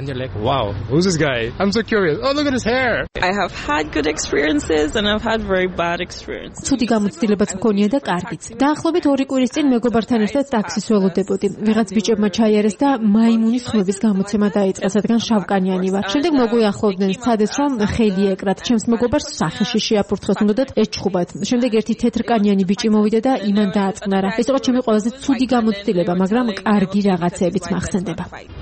ცუდი გამოცდილებაც მქონია და კარგიც. დაახლოებით 2 კვირის წინ მეგობართან ერთად ტაქსის ველოდებოდი. ვიღაც ბიჭებმა ჩაიარეს და მაიმუნის ხმების გამოცემა დაიწყეს, რადგან შავკანიანი ვარ. შემდეგ მოგვიახლოვდნენ, სცადეს რომ ხელი ეკრათ. ჩემს მეგობარს სახეში შეაფურთხეს, უნდათ ეჩხუბათ. შემდეგ ერთი თეთრკანიანი ბიჭი მოვიდა და იმან დააწყნარა. ეს იყო ჩემი ყველაზე ცუდი გამოცდილება, მაგრამ კარგი რაღაცეებიც მახსენდება.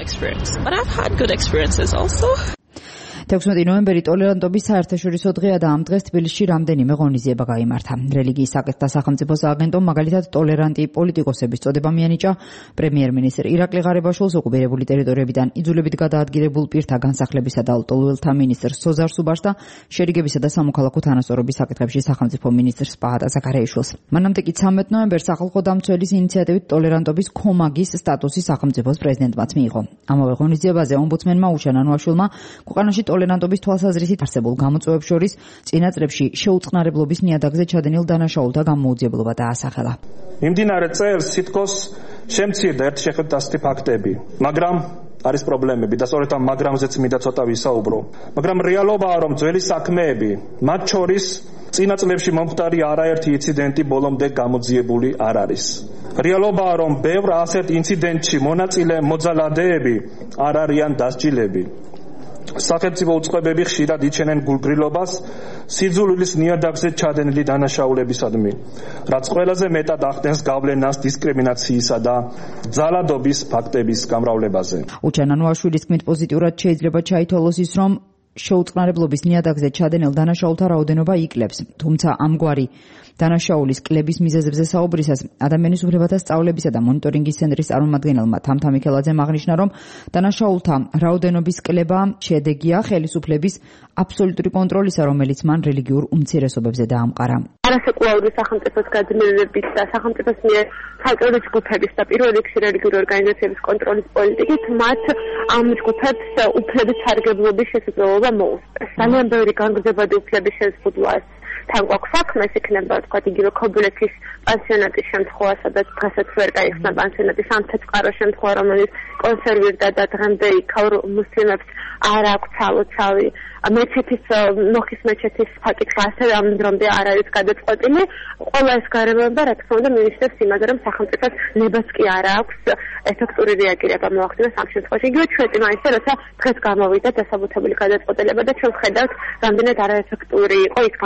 16 ნოემბერი ტოლერანტობის საერთაშორისო დღეა და ამ დღეს თბილისში რამდენიმე ღონისძიება გაიმართა. რელიგიის საკითხთა სახელმწიფო სააგენტომ მაგალითად ტოლერანტი პოლიტიკოსების წოდება მიანიჭა. პრემიერ-მინისტრ ირაკლი ღარიბაშვილს ოკუპირებული ტერიტორიებიდან იძულებით გადაადგილებულ პირთა განსახლებისა და ლტოლვილთა მინისტრ სოზარ სუბარს და შერიგებისა და სამოქალაქო თანასწორობის საკითხებში სახელმწიფო მინისტრ სპაჰატა ზაქარიაშვილს. მანამდე კი 13 ნოემბერს სახალხო დამცველის ინიციატივით ტოლერანტობის ქომაგის სტატუსი სახელმწიფოს პრეზიდენტმაც მიიღო. ამავე ღონისძიებაზე ომბუდსმენმა უშან ანუაშვილმა ქვეყანაში ტოლერანტობის თვალსაზრისით არსებულ გამოწვევებს შორის წინა წლებში შეუწყნარებლობის ნიადაგზე ჩადენილ დანაშაულთა გამოუძიებლობა დაასახელა. მიმდინარე წელს თითქოს შემცირდა ერთ შეხედვით ასეთი ფაქტები, მაგრამ არის პრობლემები და სწორედ ამ მაგრამზეც მინდა ცოტა ვისაუბრო. მაგრამ რეალობაა, რომ ძველი საქმეები, მათ შორის წინა წლებში მომხდარი არაერთი ინციდენტი ბოლომდე გამოძიებული არ არის. რეალობაა, რომ ბევრ ასეთ ინციდენტში მონაწილე მოძალადეები არ არიან დასჯილები. სახელმწიფო უწყებები ხშირად იჩენენ გულგრილობას სიძულვილის ნიადაგზე ჩადენილი დანაშაულებისადმი, რაც ყველაზე მეტად ახდენს გავლენას დისკრიმინაციისა და ძალადობის ფაქტების გამრავლებაზე. უჩან ანუაშვილის თქმით, პოზიტიურად შეიძლება ჩაითვალოს ის, რომ შეუწყნარებლობის ნიადაგზე ჩადენილ დანაშაულთა რაოდენობა იკლებს, თუმცა ამგვარი დანაშაულის კლების მიზეზებზე საუბრისას ადამიანის უფლებათა სწავლებისა და მონიტორინგის ცენტრის წარმომადგენელმა თამთა მიქელაძემ აღნიშნა, რომ დანაშაულთა რაოდენობის კლება შედეგია ხელისუფლების აბსოლუტური კონტროლისა, რომელიც მან რელიგიურ უმცირესობებზე დაამყარა. არასეკულარული სახელმწიფოს გაძნელების და სახელმწიფოს მიერ საჭირო ჯგუფების და პირველ რიგში რელიგიური ორგანიზაციების კონტროლის პოლიტიკით მათ ამ ჯგუფებს უფლების სარგებლობის შესაძლებლობა მოუწევს. ძალიან ბევრი განგრძობადი უფლების შეზღუდვას თან გვაქვს საქმე, ეს იქნება თქვა იგივე ქობულეთის პანსიონატის შემთხვევა, სადაც დღესაც ვერ გაიხსნა პანსიონატის ამ თეთრყარო შემთხვევა, რომელიც კონსერვირდა და დღემდე იქაურ მუსლიმებს არ აქვს ცალოცავი. მეჩეთის ნოხის მეჩეთის საკითხი ასევე ამ დრომდე არ არის გადაწყვეტილი. ყველა ეს გარემოება, რა თქმა უნდა, მინისტრებს იმაზე, რომ სახელმწიფოს ნებას კი არ აქვს ეფექტური რეაგირება მოახდინოს ამ შემთხვევაში. იგივე ჩვენი მაინც, როცა დღეს გამოვიდა დასაბუთებული გადაწყვეტილება და ჩვენ ვხედავთ, რამდენად არაეფექტური იყო ის გამოძიება,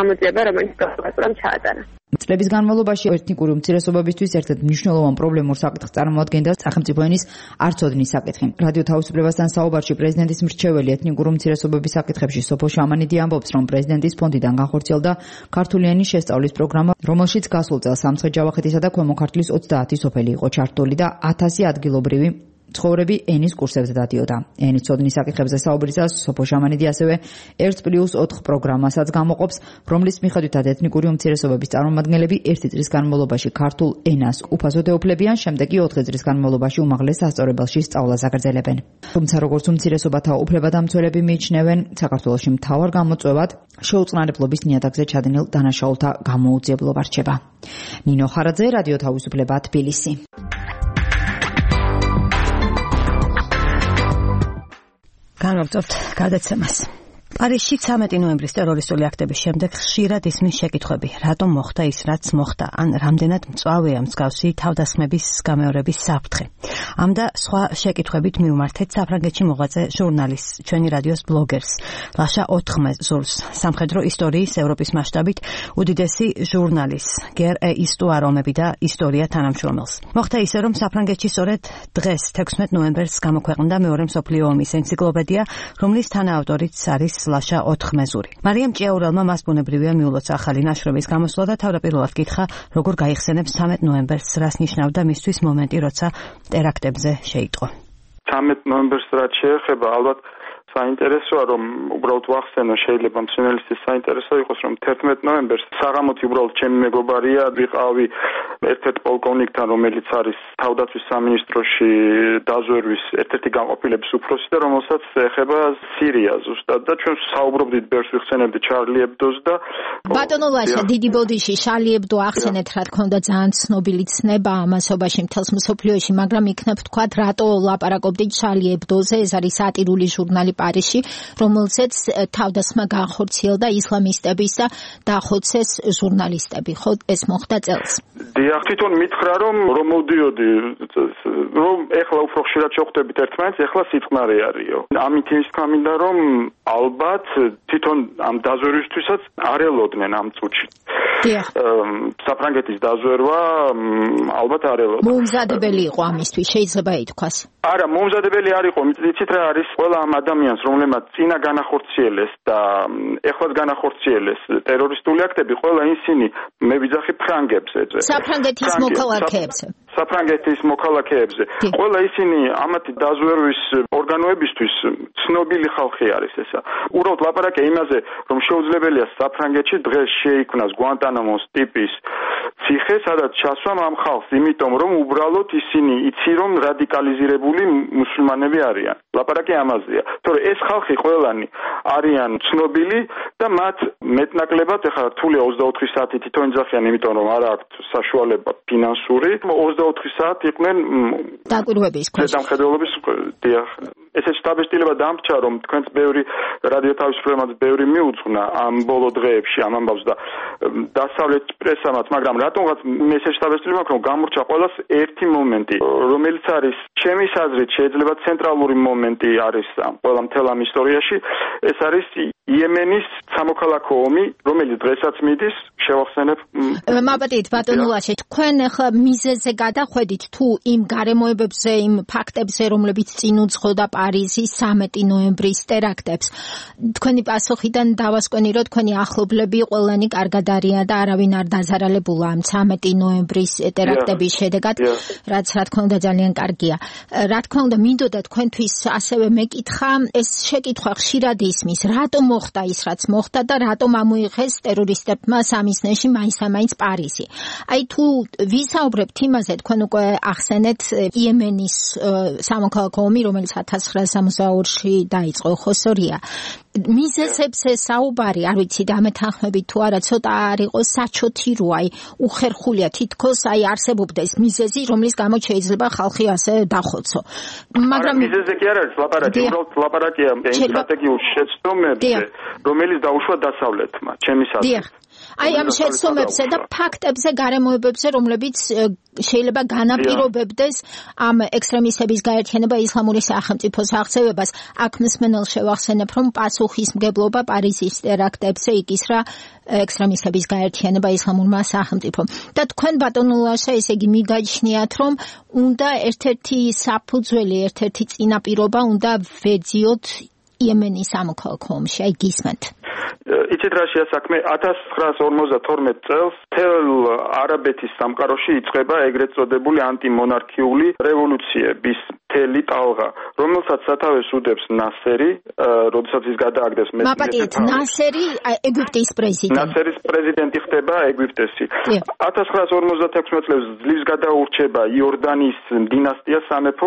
რომანის პროკურატურამ ჩაატარა. წლების განმავლობაში ეთნიკური უმცირესობებისთვის ერთ-ერთ მნიშვნელოვან პრობლემურ საკითხს წარმოადგენდა სახელმწიფო ენის არცოდნის საკითხი. რადიო თავისუფლებასთან საუბარში პრეზიდენტის მრჩეველი ეთნიკური უმცირესობების საკითხებში სოფო შამანიდი ამბობს, რომ პრეზიდენტის ფონდიდან განხორციელდა ქართული ენის შესწავლის პროგრამა, რომელშიც გასულ წელს სამცხე-ჯავახეთისა და ქვემო ქართლის 30 სოფელი იყო ჩართული და 1000 ადგილობრივი ცხოვრები ენის კურსებზე დადიოდა. ენის ცოდნის საკითხებზე საუბრისას სოფო შამანიდი ასევე 1+4 პროგრამასაც გამოყოფს, რომლის მიხედვითაც ეთნიკური უმცირესობების წარმომადგენლები 1 წლის განმავლობაში ქართულ ენას უფასოდ ეუფლებიან, შემდეგ კი 4 წლის განმავლობაში უმაღლეს სასწავლებელში სწავლას აგრძელებენ. თუმცა როგორც უმცირესობათა უფლებადამცველები მიიჩნევენ, საქართველოში მთავარ გამოწვევად შეუწყნარებლობის ნიადაგზე ჩადენილ დანაშაულთა გამოუძიებლობა რჩება. ნინო ხარაძე, რადიო თავისუფლება, თბილისი. განვაგრძობთ გადაცემას. პარიზში 13 ნოემბრის ტერორისტული აქტების შემდეგ ხშირად ისმის შეკითხვები, რატომ მოხდა ის, რაც მოხდა, ან რამდენად მწვავეა მსგავსი თავდასხმების გამეორების საფრთხე. ამ და სხვა შეკითხვებით მივმართეთ საფრანგეთში მოღვაწე ჟურნალისტს, ჩვენი რადიოს ბლოგერს, ლაშა ოთხმეზურს, სამხედრო ისტორიის ევროპის მასშტაბით უდიდესი ჟურნალისტს, გერ ისტუარომები და ისტორია თანამშრომელს. მოხდა ისე, რომ საფრანგეთში სწორედ დღეს 16 ნოემბერს გამოქვეყნდა მეორე მსოფლიო ომის ენციკლოპედია, რომლის თანაავტორიც არის ლაშა ოთხმეზური. მარიამ ჭიაურელმა მას ბუნებრივია მიულოცა ახალი ნაშრომის გამოსვლა და თავდაპირველად კითხა, როგორ გაიხსენებს 13 ნოემბერს, რას ნიშნავდა მისთვის მომენტი, როცა ტერაქტებზე შეიტყო. 13 ნოემბერს რაც შეეხება, ალბათ საინტერესოა, რომ უბრალოდ ვახსენო, შეიძლება მცენელისთვის საინტერესო იყოს, რომ 11 ნოემბერს საღამოთი უბრალოდ ჩემი მეგობარია, ვიყავი ერთ-ერთ პოლკოვნიკთან, რომელიც არის თავდაცვის სამინისტროში დაზვერვის ერთ-ერთი განყოფილების უფროსი და რომელსაც ეხება სირია ზუსტად და ჩვენ საუბრობდით ბერს ვიხსენებდით Charlie Hebdo-ს და ბატონო ლაშა, დიდი ბოდიში Charlie Hebdo ახსენეთ, რა თქმა უნდა, ძალიან ცნობილი ცნება ამასობაში მთელს მსოფლიოში, მაგრამ იქნებ თქვათ, რატო ლაპარაკობდით Charlie Hebdo-ზე, ეს არის სატირული ჟურნალი პარიზში, რომელზეც თავდასხმა განხორციელდა ისლამისტების და დახოცეს ჟურნალისტები. ხო, ეს მოხდა წელს. დიახ, თვითონ მითხრა, რომ მოდიოდი, რომ ეხლა უფრო ხშირად შევხვდებით ერთმანეთს, ეხლა სიწყნარე არისო. ამით ის გამინდა, რომ ალბათ თვითონ ამ დაზვერვისთვისაც არ ელოდნენ ამ წუთში. დიახ. საფრანგეთის დაზვერვა ალბათ არ ელოდა. მომზადებელი იყო ამისთვის, შეიძლება ითქვას. არა, მომზადებელი არ იყო, იცით რა არის, ყველა ამ ადამიანს, რომლებმაც წინა განახორციელეს და ეხლაც განახორციელეს ტერორისტული აქტები, ყველა ისინი მე ვიძახი ფრანგებზე. საფრანგეთის მოქალაქეებზე. საფრანგეთის მოქალაქეებზე. ყველა ისინი ამათი დაზვერვის ორგანოებისთვის ცნობილი ხალხი არის ესა. უბრალოდ ლაპარაკია იმაზე, რომ შეუძლებელია საფრანგეთში დღეს შეიქმნას გვანტანამოს ტიპის ციხე, სადაც ჩასვამ ამ ხალხს, იმიტომ რომ უბრალოდ ისინი იცი რომ რადიკალიზირებული მუსულმანები არიან. ლაპარაკი ამაზეა. თორე ეს ხალხი ყველანი არიან ცნობილი და მათ მეტნაკლებად ეხლა რთულია 24 საათი თვითონ იძახიან, იმიტომ რომ არ აქვთ საშუალება ფინანსური. 24 საათი იყვნენ დაკვირვების ქვეშ. ზედამხედველობის დიახ. ესე შტაბ-ეშტილება დამრჩა, რომ თქვენც ბევრი რადიო თავისუფლებამაც ბევრი მიუძღვნა ამ ბოლო დღეებში ამ ამბავს და დასავლეთ პრესამაც, მაგრამ რატომღაც მე ესე შტაბ-ეშტილება მაქვს, რომ გამორჩა ყველას ერთი მომენტი, რომელიც არის ჩემის აზრით შეიძლება ცენტრალური მომენტი არის ამ ყველა მთელ ამ ისტორიაში, ეს არის იემენის სამოქალაქო ომი, რომელიც დღესაც მიდის, შევახსენებ. მაპატით ბატონო ლაშა, თქვენ ახლა მიზეზზე გადახვედით თუ იმ გარემოებებზე, იმ ფაქტებზე, რომლებიც წინ უძღოდა პარიზის 13 ნოემბრის ტერაქტებს. თქვენი პასუხიდან დავასკვენი, რომ თქვენი ახლობლები ყველანი კარგად არიან და არავინ არ დაზარალებულა ამ 13 ნოემბრის ტერაქტების შედეგად, რაც რა თქმა უნდა ძალიან კარგია. რა თქმა უნდა, მინდოდა თქვენთვის ასევე მეკითხა, ეს შეკითხვა ხშირად ისმის, რატომ მოხდა ის, რაც მოხდა და რატომ ამოიღეს ტერორისტებმა სამიზნეში მაინც პარიზი. აი თუ ვისაუბრებთ იმაზე, თქვენ უკვე ახსენეთ იემენის სამოქალაქო ომი, რომელიც 1962-ში დაიწყო, ხო სწორია. მიზეზებზე საუბარი, არ ვიცი დამეთანხმებით თუ არა, ცოტა არ იყო საჩოთი რო აი უხერხულია თითქოს აი არსებობდეს მიზეზი, რომლის გამო შეიძლება ხალხი ასე დახოცო. მაგრამ მიზეზზე კი არ არის ლაპარაკი, უბრალოდ ლაპარაკია იმ სტრატეგიულ შეცდომებზე, რომელიც დაუშვა დასავლეთმა, ჩემის აზრით. აი ამ შეცდომებზე და ფაქტებზე, გარემოებებზე, რომლებიც შეიძლება განაპირობებდეს ამ ექსტრემისტების გაერთიანება ისლამური სახელმწიფოს აღწევებას. აქ მსმენელს შევახსენებ, რომ პასუხისმგებლობა პარიზის ტერაქტებზე იკისრა ექსტრემისტების გაერთიანება ისლამურმა სახელმწიფომ. და თქვენ ბატონო ლაშა, ესე იგი მიგაჩნიათ, რომ უნდა ერთ-ერთი საფუძველი, ერთ-ერთი წინაპირობა უნდა ვეძიოთ იემენის სამოქალაქო ომში, აი გისმენთ. იცით რა შეასაქმე 1952 წელს თელ არაბეთის სამყაროში იწყება ეგრეთ წოდებული ანტიმონარქიული რევოლუციების მთელი ტალღა, რომელსაც სათავეს უდებს ნასერი, როდესაც ის გადააგდეს მაპატიეთ, ნასერი ეგვიპტის პრეზიდენტი. ნასერის პრეზიდენტი ხდება ეგვიპტესი. 1956 წელს ძლივს გადაურჩება იორდანიის დინასტია სამეფო.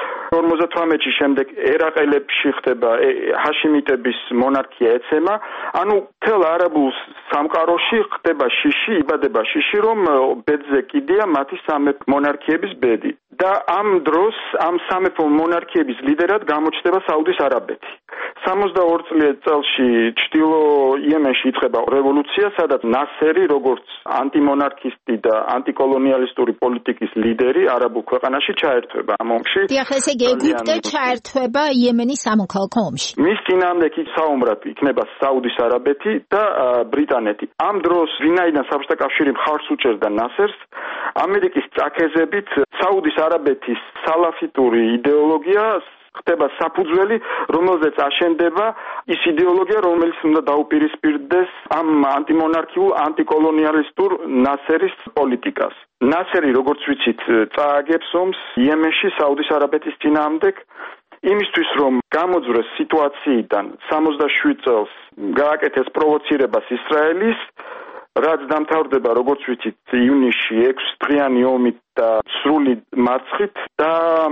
58-ში შემდეგ ერაყელებში ხდება ჰაშიმიტების მონარქია ეცემა. ანუ თელ არაბულ სამყაროში ხდება შიში, იბადება შიში, რომ ბედზე კიდია მათი სამეფო მონარქიების ბედი. და ამ დროს ამ სამეფო მონარქიების ლიდერად გამოჩნდება საუდის არაბეთი. 62 წელში ჩრდილო იემენში იწყება რევოლუცია, სადაც ნასერი, როგორც ანტიმონარქისტი და ანტიკოლონიალისტური პოლიტიკის ლიდერი არაბულ ქვეყანაში ჩაერთვება ამ ომში. დიახ, ესე იგი ეგვიპტე ჩაერთვება იემენის სამოქალაქო ომში. მის წინააღმდეგ საომრად იქნება საუდის არაბეთი და ბრიტანეთი. ამ დროს ვინაიდან საბჭოთა კავშირი მხარს უჭერდა ნასერს, ამერიკის წაქეზებით საუდის არაბეთის სალაფიტური იდეოლოგია ხდება საფუძველი, რომელზეც აშენდება ის იდეოლოგია, რომელიც უნდა დაუპირისპირდეს ამ ანტიმონარქიულ, ანტიკოლონიალისტურ ნასერის პოლიტიკას. ნასერი, როგორც ვიცით, წააგებს ომს იემენში საუდის არაბეთის წინააღმდეგ, იმისთვის რომ გამოძვრეს სიტუაციიდან 67 წელს გააკეთეს პროვოცირებას ისრაელის, რაც დამთავრდება, როგორც ვიცით, ივნისში 6 დღიანი ომით და სრული მარცხით და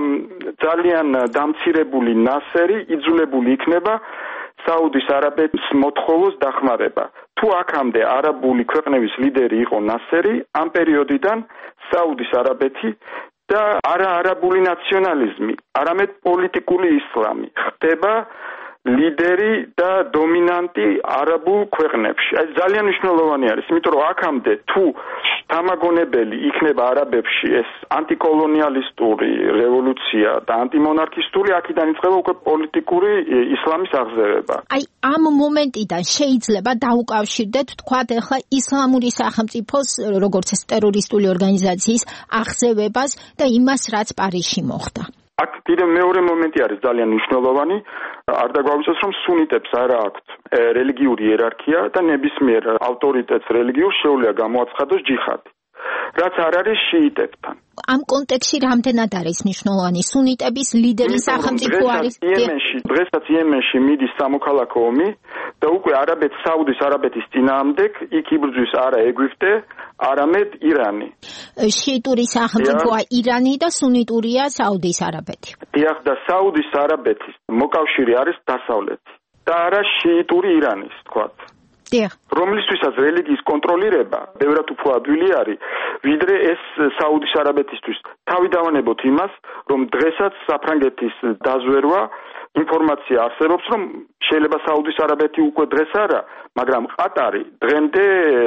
ძალიან დამცირებული ნასერი იძულებული იქნება საუდის არაბეთის მოთხოვოს დახმარება. თუ აქამდე არაბული ქვეყნების ლიდერი იყო ნასერი, ამ პერიოდიდან საუდის არაბეთი და არაბული ნაციონალიზმი, არამედ პოლიტიკური ისლამი ხდება ლიდერი და დომინანტი არაბულ ქვეყნებში. ეს ძალიან მნიშვნელოვანი არის, იმიტომ რომ აქამდე თუ თამაგონებელი იქნება არაბებში ეს ანტიკოლონიალისტური რევოლუცია და ანტიმონარქისტული, აქედან იწყება უკვე პოლიტიკური ისლამის აღზევება. აი ამ მომენტიდან შეიძლება დაუკავშირდეთ, თქვათ, ახლა ისლამური სახელმწიფოს, როგორც ეს ტერორისტული ორგანიზაციის აღზევებას და იმას, რაც პარიზში მოხდა. აქ კიდევ მეორე მომენტი არის ძალიან მნიშვნელოვანი. არ დაგვაუწყოს, რომ სუნიტებს არ აქვთ რელიგიური იერარქია და ნებისმიერ ავტორიტეტს რელიგიურ შეუძლია გამოაცხადოს ჯიხადი, რაც არ არის შიიტებთან. ამ კონტექსტში რამდენად არის მნიშვნელოვანი სუნიტების ლიდერი სახელმწიფო არის? დღესაც იემენში მიდის სამოქალაქო ომი და უკვე საუდის არაბეთის წინააღმდეგ იქ იბრძვის არა ეგვიპტე, არამედ ირანი. შიიტური სახელმწიფოა ირანი და სუნიტურია საუდის არაბეთი. დიახ, და საუდის არაბეთის მოკავშირე არის დასავლეთი და არა შიიტური ირანის, თქვათ. რომლისთვისაც რელიგიის კონტროლირება ბევრად უფრო ადვილი არის, ვიდრე ეს საუდის არაბეთისთვის. თავი დავანებოთ იმას, რომ დღესაც საფრანგეთის დაზვერვა ინფორმაცია არსებობს, რომ შეიძლება საუდის არაბეთი უკვე დღეს არა, მაგრამ ყატარი დღემდე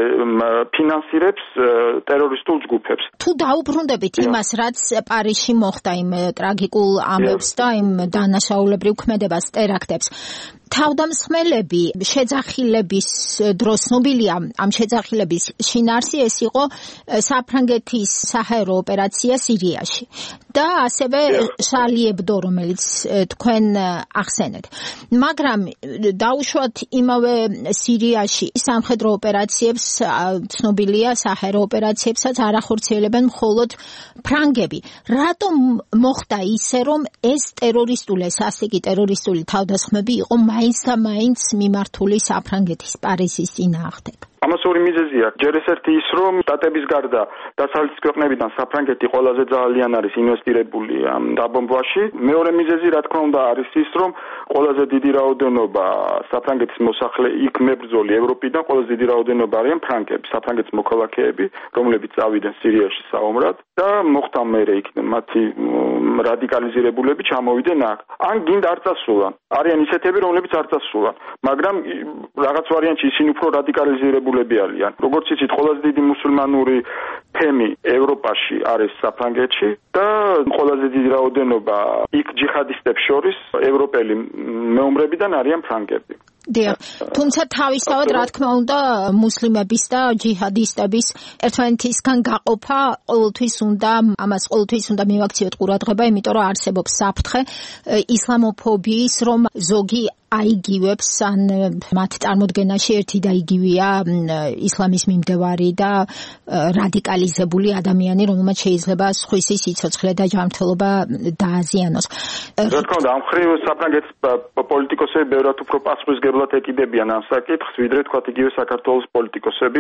ფინანსირებს ტერორისტულ ჯგუფებს. თუ დაუბრუნდებით იმას, რაც პარიზში მოხდა, იმ ტრაგიკულ ამბებს და იმ დანაშაულებრივ ქმედებას, ტერაქტებს, თავდამსხმელები შეძახილების დროს ცნობილია, ამ შეძახილების შინაარსი ეს იყო საფრანგეთის საჰაერო ოპერაცია სირიაში და ასევე შარლი ებდო, რომელიც თქვენ ახსენეთ. მაგრამ დაუშვათ იმავე სირიაში სამხედრო ოპერაციებს, ცნობილია საჰაერო ოპერაციებსაც არ ახორციელებენ მხოლოდ ფრანგები. რატომ მოხდა ისე, რომ ეს ტერორისტული, ეს ასეთი ტერორისტული თავდასხმები იყო მაინც და მაინც მიმართული საფრანგეთის პარიზის წინააღმდეგ? ამას ორი მიზეზი აქვს. ჯერ ერთი ის, რომ შტატების გარდა დასავლეთის ქვეყნებიდან საფრანგეთი ყველაზე ძალიან არის ინვესტირებული ამ დაბომბვაში. მეორე მიზეზი, რა თქმა უნდა, არის ის, რომ ყველაზე დიდი რაოდენობა საფრანგეთის მოსახლე იქ მებრძოლი ევროპიდან, ყველაზე დიდი რაოდენობა არიან ფრანგები, საფრანგეთის მოქალაქეები, რომლებიც წავიდნენ სირიაში საომრად და მოხდა მერე იქ მათი რადიკალიზირებულები ჩამოვიდნენ აქ. ან გინდა არ წასულან. არიან ისეთები, რომლებიც არ წასულან. მაგრამ რაღაც ვარიანტში ისინი უფრო რადიკალიზირებულები არიან. როგორც იცით, ყველაზე დიდი მუსულმანური თემი ევროპაში არის საფრანგეთში და ყველაზე დიდი რაოდენობა იქ ჯიჰადისტებს შორის ევროპელი მეომრებიდან არიან ფრანგები. დიახ, თუმცა თავისთავად რა თქმა უნდა მუსლიმების და ჯიჰადისტების ერთმანეთისგან გაყოფა ყოველთვის უნდა მივაქციოთ ყურადღება, იმიტომ რომ არსებობს საფრთხე ისლამოფობიის, რომ ზოგი აიგივებს ან მათ წარმოდგენაში ერთი და იგივეა ისლამის მიმდევარი და რადიკალიზებული ადამიანი, რომელმაც შეიძლება სხვისი სიცოცხლე და ჯანმრთელობა დააზიანოს. რა თქმა უნდა, ამ ხრივ საფრანგეთის პოლიტიკოსები ბევრად უფრო პასუხისმგებლად ეკიდებიან ამ საკითხს, ვიდრე თქვათ იგივე საქართველოს პოლიტიკოსები,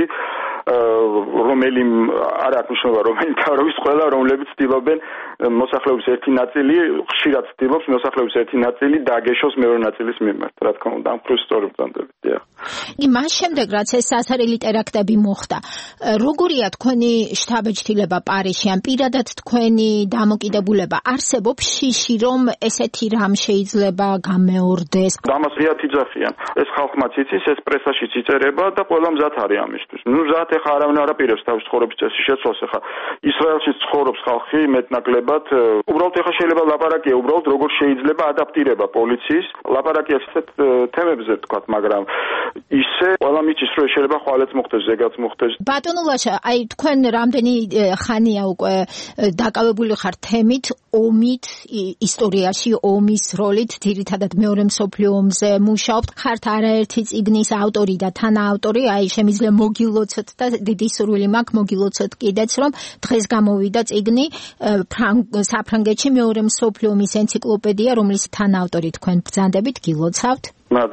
რომელი არ აქვს მნიშვნელობა, რომელი თავრობის ყველა, რომლებიც ცდილობენ მოსახლეობის ერთი ნაწილი, ხშირად ცდილობს მოსახლეობის ერთი ნაწილი დააგეშოს მეორე ნაწილის მიმართ. რა თქმა უნდა, ამ ხრივ სწორი ბრძანდებით. მას შემდეგ, რაც ეს სასარელი ტერაქტები მოხდა, როგორია თქვენი შტაბ-ჯთილება პარიზში, ან პირადად თქვენი დამოკიდებულება? არსებობს შიში, რომ ესეთი რამ შეიძლება გამეორდეს? ამას რეალ იძახიან. ეს ხალხმაც იცის, ეს პრესაშიც იწერება და ყველა მზად არის ამისთვის. მზად ეხა არავინ არ აპირებს თავის ცხოვრების წესის შეცვლას. ეხა ისრაელში ცხოვრობს ხალხი მეტნაკლებად. უბრალოდ ეხა შეიძლება ლაპარაკია, უბრალოდ როგორ შეიძლება ადაპტირება პოლიციის. ლაპარაკია ასეთ თემებზე თქვა, მაგრამ ისე ყველა მიწის რო შეიძლება ხვალეც მოხდეს, ზეგაც მოხდეს. ბატონო ლაშა, აი თქვენ რამდენი ხანია უკვე დაკავებული ხართ თემით, ომით, ისტორიაში ომის როლით, ძირითადად მეორე მსოფლიო ომზე მუშაობთ, ხართ არაერთი წიგნის ავტორი და თანაავტორი, აი შემიძლია მოგილოცოთ და დიდი სურვილი მაქვს მოგილოცოთ კიდეც, რომ დღეს გამოვიდა წიგნი საფრანგეთში მეორე მსოფლიო ომის ენციკლოპედია, რომლის თანაავტორი თქვენ ბრძანდებით, გილოცავთ.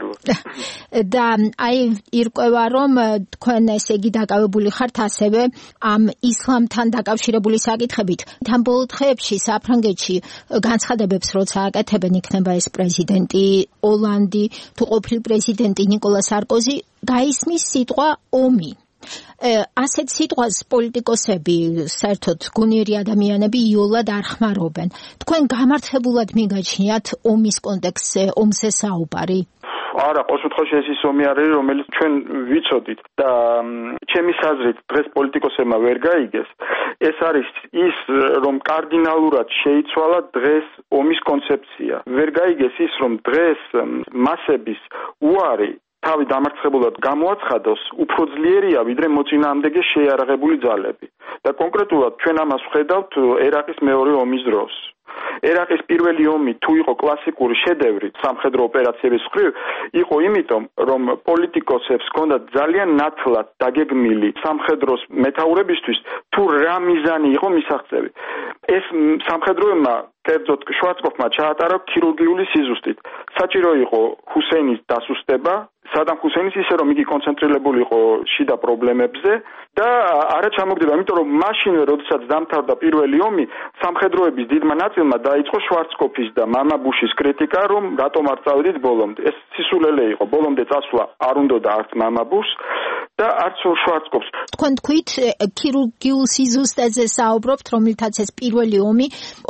და აი ირკვევა რომ თქვენ ესე იგი დაკავებული ხართ ასევე ამ ისლამთან დაკავშირებული საკითხებით. თან ბოლო დღეებში საფრანგეთში განცხადებებს როცა აკეთებენ, იქნება ეს პრეზიდენტი ოლანდი თუ ყოფილი პრეზიდენტი ნიკოლა სარკოზი, გაისმის სიტყვა ომი. ასეთ სიტყვას პოლიტიკოსები, საერთოდ გონიერი ადამიანები იოლად არ ხმარობენ. თქვენ გამართლებულად მიგაჩნიათ ომის კონტექსტზე, ომზე საუბარი? არა, ყოველ შემთხვევაში ეს ის ომი არის, რომელიც ჩვენ ვიცოდით და ჩემის აზრით დღეს პოლიტიკოსებმა ვერ გაიგეს. ეს არის ის, რომ კარდინალურად შეიცვალა დღეს ომის კონცეფცია. ვერ გაიგეს ის, რომ დღეს მასების უარი თავი დამარცხებულად გამოაცხადოს უფრო ძლიერია, ვიდრე მოწინააღმდეგე შეიარაღებული ძალები. და კონკრეტულად ჩვენ ამას ვხედავთ ერაყის მეორე ომის დროს. ერაყის პირველი ომი თუ იყო კლასიკური შედევრი სამხედრო ოპერაციების მხრივ, იყო იმიტომ, რომ პოლიტიკოსებს ჰქონდათ ძალიან ნათლად დაგეგმილი სამხედროს მეთაურებისთვის თუ რა მიზანი იყო მისაღწევი. ეს სამხედროებმა კერძოდ შვარცკოფმა ჩაატარა ქირურგიული სიზუსტით. საჭირო იყო ჰუსეინის დასუსტება, სადამ ჰუსეინის ისე რომ იგი კონცენტრირებული იყო შიდა პრობლემებზე და არა ჩამოგდება, იმიტომ რომ მაშინვე როდესაც დამთავრდა პირველი ომი, სამხედროების დიდმა ნაწილმა დაიწყო შვარცკოფის და მამა ბუშის კრიტიკა, რომ რატომ არ წავედით ბოლომდე. ეს სისულელე იყო, ბოლომდე წასვლა არ უნდოდა არც მამა ბუშს და არც შვარცკოფს. თქვენ თქვით ქირურგიულ სიზუსტეზე საუბრობთ, რომელთაც ეს პირველი ომი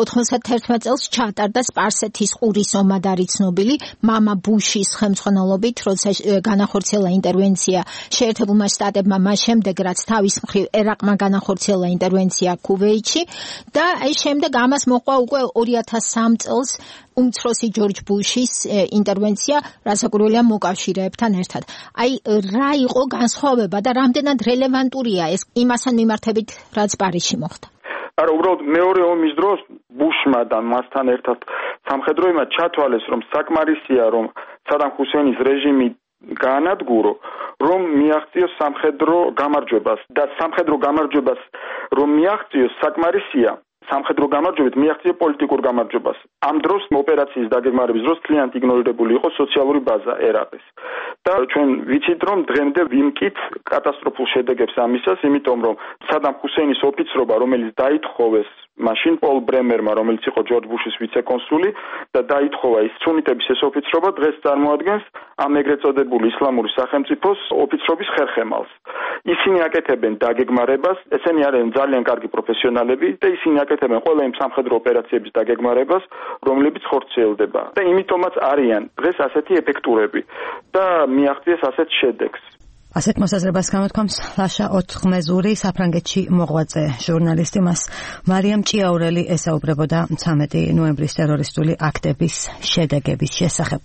91 წელს ჩაატარდა სპარსეთის ყურის ომად არის ცნობილი, მამა ბუშის ხელმძღვანელობით, როცა განახორციელა ინტერვენცია შეერთებულმა შტატებმა, მას შემდეგ რაც თავის მხრივ ერაყმა განახორციელა ინტერვენცია ქუვეითში და აი შემდეგ ამას მოყვა უკვე 2003 წელს უმცროსი ჯორჯ ბუშის ინტერვენცია რასაკვირველია მოკავშირეებთან ერთად. აი რა იყო განსხვავება და რამდენად რელევანტურია ეს იმასთან მიმართებით, რაც პარიზში მოხდა? არა, უბრალოდ მეორე ომის დროს ბუშმა და მასთან ერთად სამხედროებმა ჩათვალეს, რომ საკმარისია, რომ სადამ ჰუსეინის რეჟიმი გაანადგურო, რომ მიაღწიოს სამხედრო გამარჯვებას და სამხედრო გამარჯვებას რომ მიაღწიოს საკმარისია სამხედრო გამარჯვებით მიაღწია პოლიტიკურ გამარჯვებას. ამ დროს ოპერაციის დაგეგმარების დროს ძალიან იგნორირებული იყო სოციალური ბაზა ერაყის. და ჩვენ ვიცით, რომ დღემდე ვიმკით კატასტროფულ შედეგებს ამისას, იმიტომ რომ სადამ ჰუსეინის ოფიცრობა, რომელიც დაითხოვეს მაშინ პოლ ბრემერმა, რომელიც იყო ჯორჯ ბუშის ვიცე-კონსული და დაითხოვა ის სუნიტების ეს ოფიცრობა დღეს წარმოადგენს ამ ეგრეთ წოდებული ისლამური სახელმწიფოს ოფიცრობის ხერხემალს. ისინი აკეთებენ დაგეგმარებას, ესენი არიან ძალიან კარგი პროფესიონალები და ისინი აკეთებენ ყველა იმ სამხედრო ოპერაციების დაგეგმარებას, რომლებიც ხორციელდება. და იმიტომაც არიან დღეს ასეთი ეფექტურები და მიაღწიეს ასეთ შედეგს. ასეთ მოსაზრებას გამოთქვამს ლაშა ოთხმეზური, საფრანგეთში მოღვაწე ჟურნალისტი. მას მარიამ ჭიაურელი ესაუბრებოდა 13 ნოემბრის ტერორისტული აქტების შედეგების შესახებ.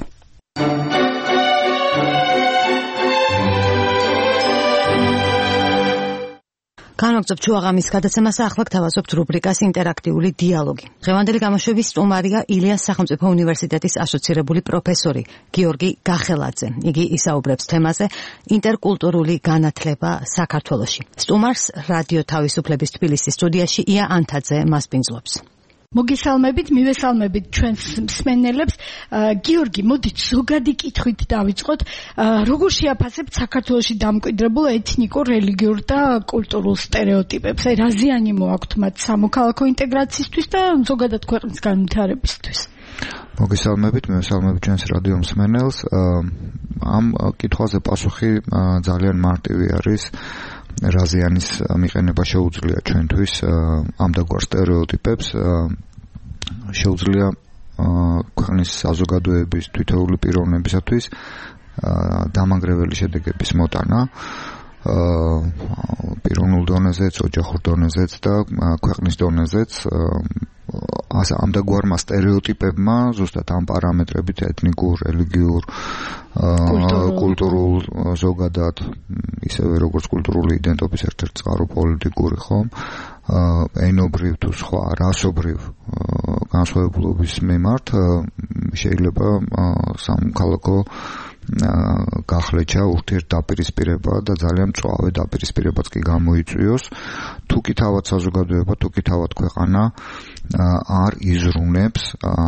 განვაგრძობთ შუაღამის გადაცემას, ახლა გთავაზობთ რუბრიკას ინტერაქტიული დიალოგი. დღევანდელი გამოშვების სტუმარია ილიას სახელმწიფო უნივერსიტეტის ასოცირებული პროფესორი გიორგი გახელაძე. იგი ისაუბრებს თემაზე ინტერკულტურული განათლება საქართველოში. სტუმარს რადიო თავისუფლების თბილისის სტუდიაში ია ანთაძე მასპინძლობს. მოგესალმებით, მივესალმებით ჩვენს მსმენელებს. გიორგი, მოდით ზოგადი კითხვით დავიწყოთ. როგორ შეაფასებთ საქართველოში დამკვიდრებულ ეთნიკურ, რელიგიურ და კულტურულ სტერეოტიპებს? რა ზიანი მოაქვთ მათ სამოქალაქო ინტეგრაციისთვის და ზოგადად ქვეყნის განვითარებისთვის? მოგესალმებით, მივესალმებით ჩვენს რადიო მსმენელს. ამ კითხვაზე პასუხი ძალიან მარტივი არის. რა ზიანის მიყენება შეუძლია ჩვენთვის ამდაგვარ სტერეოტიპებს, შეუძლია ქვეყნის საზოგადოების თითოეული პიროვნებისათვის დამანგრეველი შედეგების მოტანა პიროვნულ დონეზეც, ოჯახურ დონეზეც და ქვეყნის დონეზეც. ამდაგვარმა სტერეოტიპებმა ზუსტად ამ პარამეტრებით ეთნიკურ, რელიგიურ, კულტურულ, ზოგადად ისევე როგორც კულტურული იდენტობის ერთ-ერთი წყარო პოლიტიკური ხომ, ენობრივ თუ სხვა რასობრივ განსხვავებულობის მიმართ შეიძლება სამოქალაქო გახლეჩა, ურთიერთდაპირისპირება და ძალიან მწვავე დაპირისპირებაც კი გამოიწვიოს, თუ კი თავად საზოგადოება, თუ კი თავად ქვეყანა არ იზრუნებს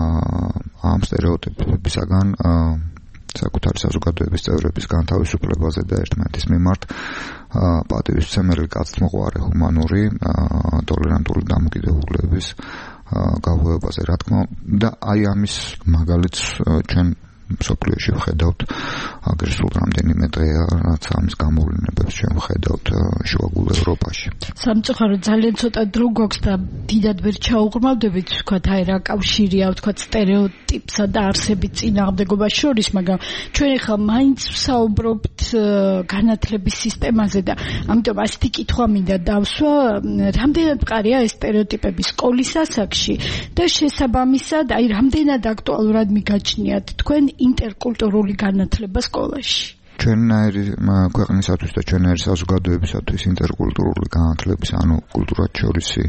ამ სტერეოტიპებისაგან საკუთარი საზოგადოების წევრების განთავისუფლებაზე და ერთმანეთის მიმართ პატივისცემელი, კაცთმოყვარე, ჰუმანური, ტოლერანტული დამოკიდებულების გაღვივებაზე, რა თქმა უნდა, და აი ამის მაგალითს ჩვენ მსოფლიოში ვხედავთ აგრესულ რამდენიმე დღეა, რაც ამის გამოვლენებს ჩვენ ვხედავთ შუაგულ ევროპაში. სამწუხაროდ ძალიან ცოტა დრო გვაქვს და დიდად ვერ ჩაუღრმავდებით, ვთქვათ, აი რა კავშირია, ვთქვათ, სტერეოტიპსა და არსებით წინააღმდეგობას შორის, მაგრამ ჩვენ ახლა მაინც ვსაუბრობთ განათლების სისტემაზე და ამიტომ ასეთი კითხვა მინდა დავსვა, რამდენად მყარია ეს სტერეოტიპები სკოლის ასაკში და შესაბამისად, აი რამდენად აქტუალურად მიგაჩნიათ თქვენ ინტერკულტურული განათლება სკოლაში? ჩვენნაირი ქვეყნისათვის და ჩვენნაირი საზოგადოებისათვის ინტერკულტურული განათლების, ანუ კულტურათ შორისი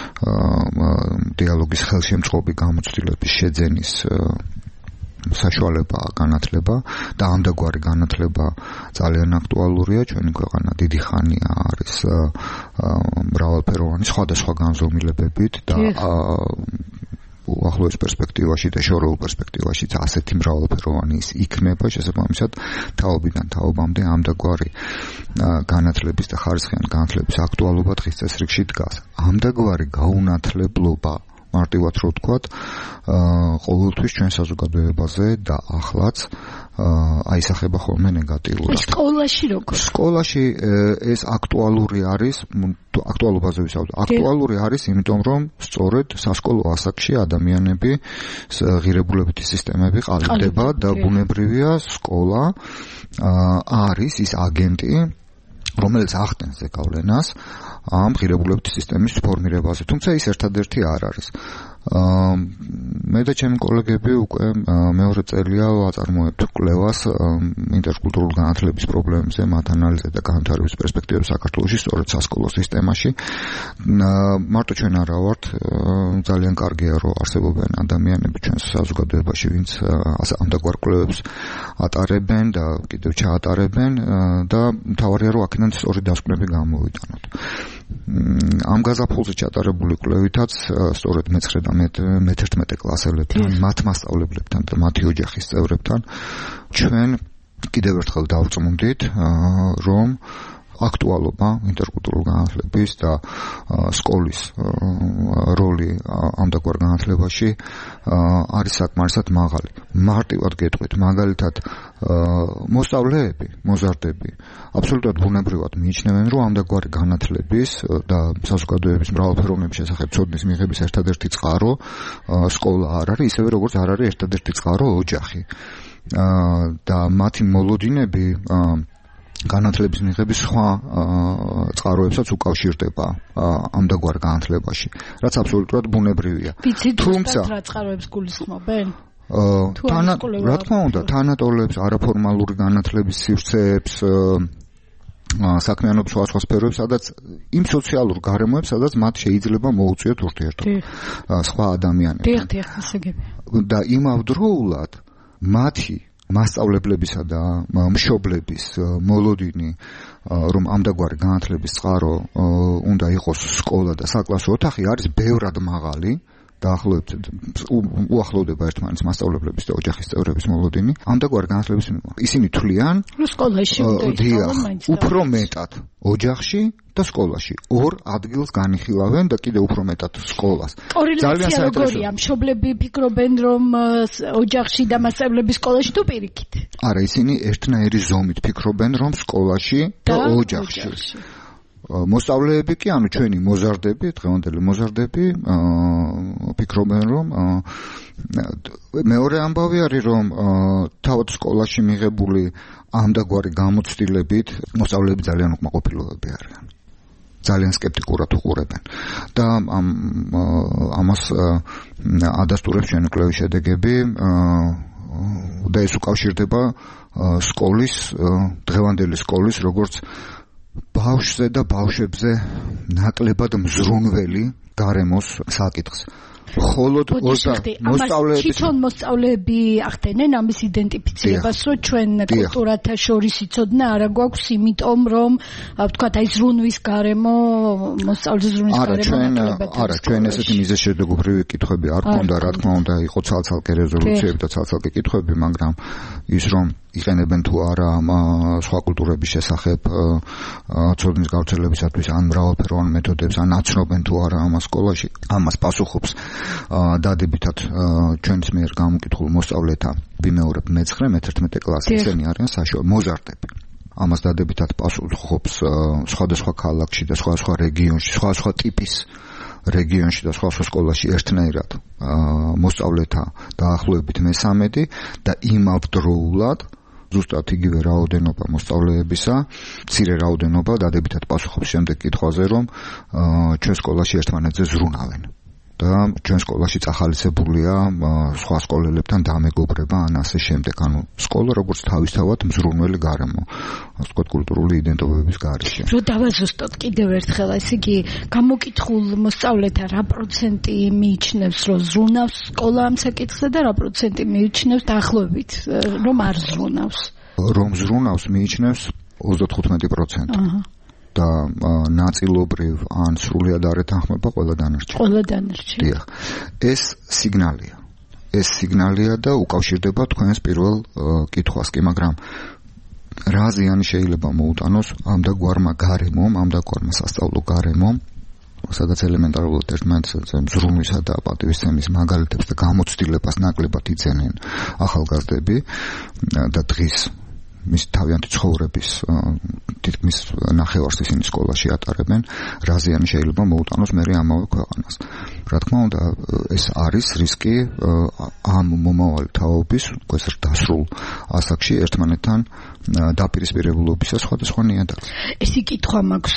დიალოგის ხელშემწყობი გამოცდილების შეძენის საშუალება განათლება და ამდაგვარი განათლება ძალიან აქტუალურია. ჩვენი ქვეყანა დიდი ხანია არის მრავალფეროვანი სხვადასხვა განზომილებებით და უახლოეს პერსპექტივაში და შორეულ პერსპექტივაშიც ასეთი მრავალფეროვანი ის იქნება, შესაბამისად თაობიდან თაობამდე ამდაგვარი განათლების და ხარისხიან განათლების აქტუალობა დღის წესრიგში დგას. ამდაგვარი გაუნათლებლობა, მარტივად რო ვთქვათ, ყოველთვის ჩვენ საზოგადოებაზე და ახლაც აისახება ხოლმე ნეგატიურად. სკოლაში როგორ? სკოლაში ეს აქტუალური არის, აქტუალობაზე ვისაუბრებ. აქტუალური არის, იმიტომ რომ სწორედ სასკოლო ასაკში ადამიანები ღირებულებითი სისტემები ყალიბდება და ბუნებრივია სკოლა არის ის აგენტი, რომელიც ახდენს ზეგავლენას ამ ღირებულებითი სისტემის ფორმირებაზე. თუმცა ის ერთადერთი არ არის. მე და ჩემი კოლეგები უკვე მეორე წელია ვაწარმოებთ კვლევას ინტერკულტურული განათლების პრობლემებზე, მათ ანალიზზე და განვითარების პერსპექტივებზე საქართველოში, სწორედ სასკოლო სისტემაში. მარტო ჩვენ არა ვართ, ძალიან კარგია რომ არსებობენ ადამიანები ჩვენს საზოგადოებაში, ვინც ამდაგვარ კვლევებს ატარებენ და კიდევ ჩაატარებენ და მთავარია რომ აქედან სწორი დასკვნები გამოვიტანოთ. ამ გაზაფხულზე ჩატარებული კვლევითაც სწორედ მე-9 და მე-11 კლასელებთან, მათ მასწავლებლებთან და მათი ოჯახის წევრებთან ჩვენ კიდევ ერთხელ დავწმუნდით, რომ აქტუალობა ინტერკულტურული განათლების და სკოლის როლი ამდაგარ განათლებაში არის საკმარისად მაღალი. მარტივად გეტყვით, მაგალითად მოსწავლეები, მოზარდები აბსოლუტურად ბუნებრივად მიიჩნევენ, რომ ამდაგვარი განათლების და საზოგადოების მრავალფეროვნების შესახებ ცოდნის მიღების ერთადერთი წყარო სკოლა არ არის, ისევე როგორც არ არის ერთადერთი წყარო ოჯახი. და მათი მოლოდინები განათლების მიღების სხვა წყაროებსაც უკავშირდება ამდაგვარ განათლებაში, რაც აბსოლუტურად ბუნებრივია. თუმცა რა წყაროებს გულისხმობენ? რა თქმა უნდა, თანატოლებს, არაფორმალური განათლების სივრცეებს, საქმიანობის სხვა სფეროებს, სადაც იმ სოციალურ გარემოებს, სადაც მათ შეიძლება მოუწიოთ ურთიერთობა სხვა ადამიანებთან. და იმავდროულად მათი მასწავლებლებისა და მშობლების მოლოდინი, რომ ამდაგვარი განათლების წყარო უნდა იყოს სკოლა და საკლასო ოთახი, არის ბევრად მაღალი. უახლოვდება ერთმანეთს მასწავლებლების და ოჯახის წევრების მოლოდინი. ამდაგვარი განათლების ისინი თვლიან, რომ სკოლაში უფრო მეტად ოჯახში და სკოლაში ორ ადგილს განიხილავენ და კიდევ უფრო მეტად სკოლას. ძალიან საინტერესოა. მშობლები ფიქრობენ, რომ ოჯახში და მასწავლებლების სკოლაში თუ პირიქით. არა, ისინი ერთნაირი ზომით ფიქრობენ, რომ სკოლაში და ოჯახში. მოსწავლეები კი, ანუ ჩვენი მოზარდები, დღევანდელი მოზარდები ფიქრობენ, რომ მეორე ამბავი არის, რომ თავად სკოლაში მიღებული ამდაგვარი გამოცდილებით მოსწავლეები ძალიან უკმაყოფილოები არიან. ძალიან სკეპტიკურად უყურებენ. და ამას ადასტურებს ჩვენი კვლევის შედეგები და ეს უკავშირდება სკოლის, დღევანდელი სკოლის, როგორც ბავშვზე და ბავშვებზე ნაკლებად მზრუნველი გარემოს საკითხს. ხოლო მოსწავლეები ახდენენ ამის იდენტიფიცირებას, რომ ჩვენ კულტურათა შორის იცოდნა არა გვაქვს, იმიტომ რომ ვთქვათ, აი ზრუნვის გარემო, მოსწავლის ზრუნვის გარემო. არა, ჩვენ ესეთი მიზეზშედეგობრივი კითხვები არ გვქონდა, რა თქმა უნდა, იყო ცალ-ცალკე რეზოლუციები და ცალ-ცალკე კითხვები, მაგრამ ის რომ იყენებენ თუ არა სხვა კულტურების შესახებ ცოდნის გავრცელებისათვის ან მრავალფეროვან მეთოდებს, ან აცნობენ თუ არა ამას სკოლაში, ამას პასუხობს დადებითად ჩვენს მიერ გამოკითხულ მოსწავლეთა ბიმეორებ მე-9, მე-11 კლასი, ისინი არიან საშუალო მოზარდები. ამას დადებითად პასუხობს სხვადასხვა ქალაქში და სხვადასხვა რეგიონში, სხვადასხვა ტიპის რეგიონში და სხვადასხვა სკოლაში ერთნაირად მოსწავლეთა დაახლოებით მე-13 და იმავდროულად ზუსტად იგივე რაოდენობა მოსწავლეებისა, მცირე რაოდენობა დადებითად პასუხობს შემდეგ კითხვაზე, რომ ჩვენ სკოლაში ერთმანეთზე ზრუნავენ. და ჩვენ სკოლაში წახალისებულია სხვა სკოლელებთან დამეგობრება ან ასე შემდეგ. ანუ სკოლა როგორც თავისთავად მზრუნველი გარემო, ასე ვთქვათ, კულტურული იდენტობების გარეშე. რო დავაზუსტოთ კიდევ ერთხელ, ესე იგი, გამოკითხულ მოსწავლეთა რა პროცენტი მიიჩნევს, რომ ზრუნავს სკოლა ამ საკითხზე და რა პროცენტი მიიჩნევს დაახლოებით, რომ არ ზრუნავს? რომ ზრუნავს მიიჩნევს 35%. და ნაწილობრივ ან სრულიად არ ეთანხმება ყველა დანარჩენი. დიახ. ეს სიგნალია. ეს სიგნალია და უკავშირდება თქვენს პირველ კითხვას კი, მაგრამ რა ზიანი შეიძლება მოუტანოს ამდაგვარმა გარემომ, ამდაგვარმა სასწავლო გარემომ, სადაც ელემენტარულად ერთმანეთს ზრუნვისა და პატივისცემის მაგალითებს და გამოცდილებას ნაკლებად იცენენ ახალგაზრდები და დღის მის თავიანთი ცხოვრების თითქმის ნახევარს ისინი სკოლაში ატარებენ, რა ზიანი შეიძლება მოუტანოს მერე ამავე ქვეყანას. რა თქმა უნდა, ეს არის რისკი ამ მომავალი თაობის, ეს დასრულ ასაკში ერთმანეთთან დაპირისპირებულობისა სხვადასხვა ნიადაგზე. ესი კითხვა მაქვს,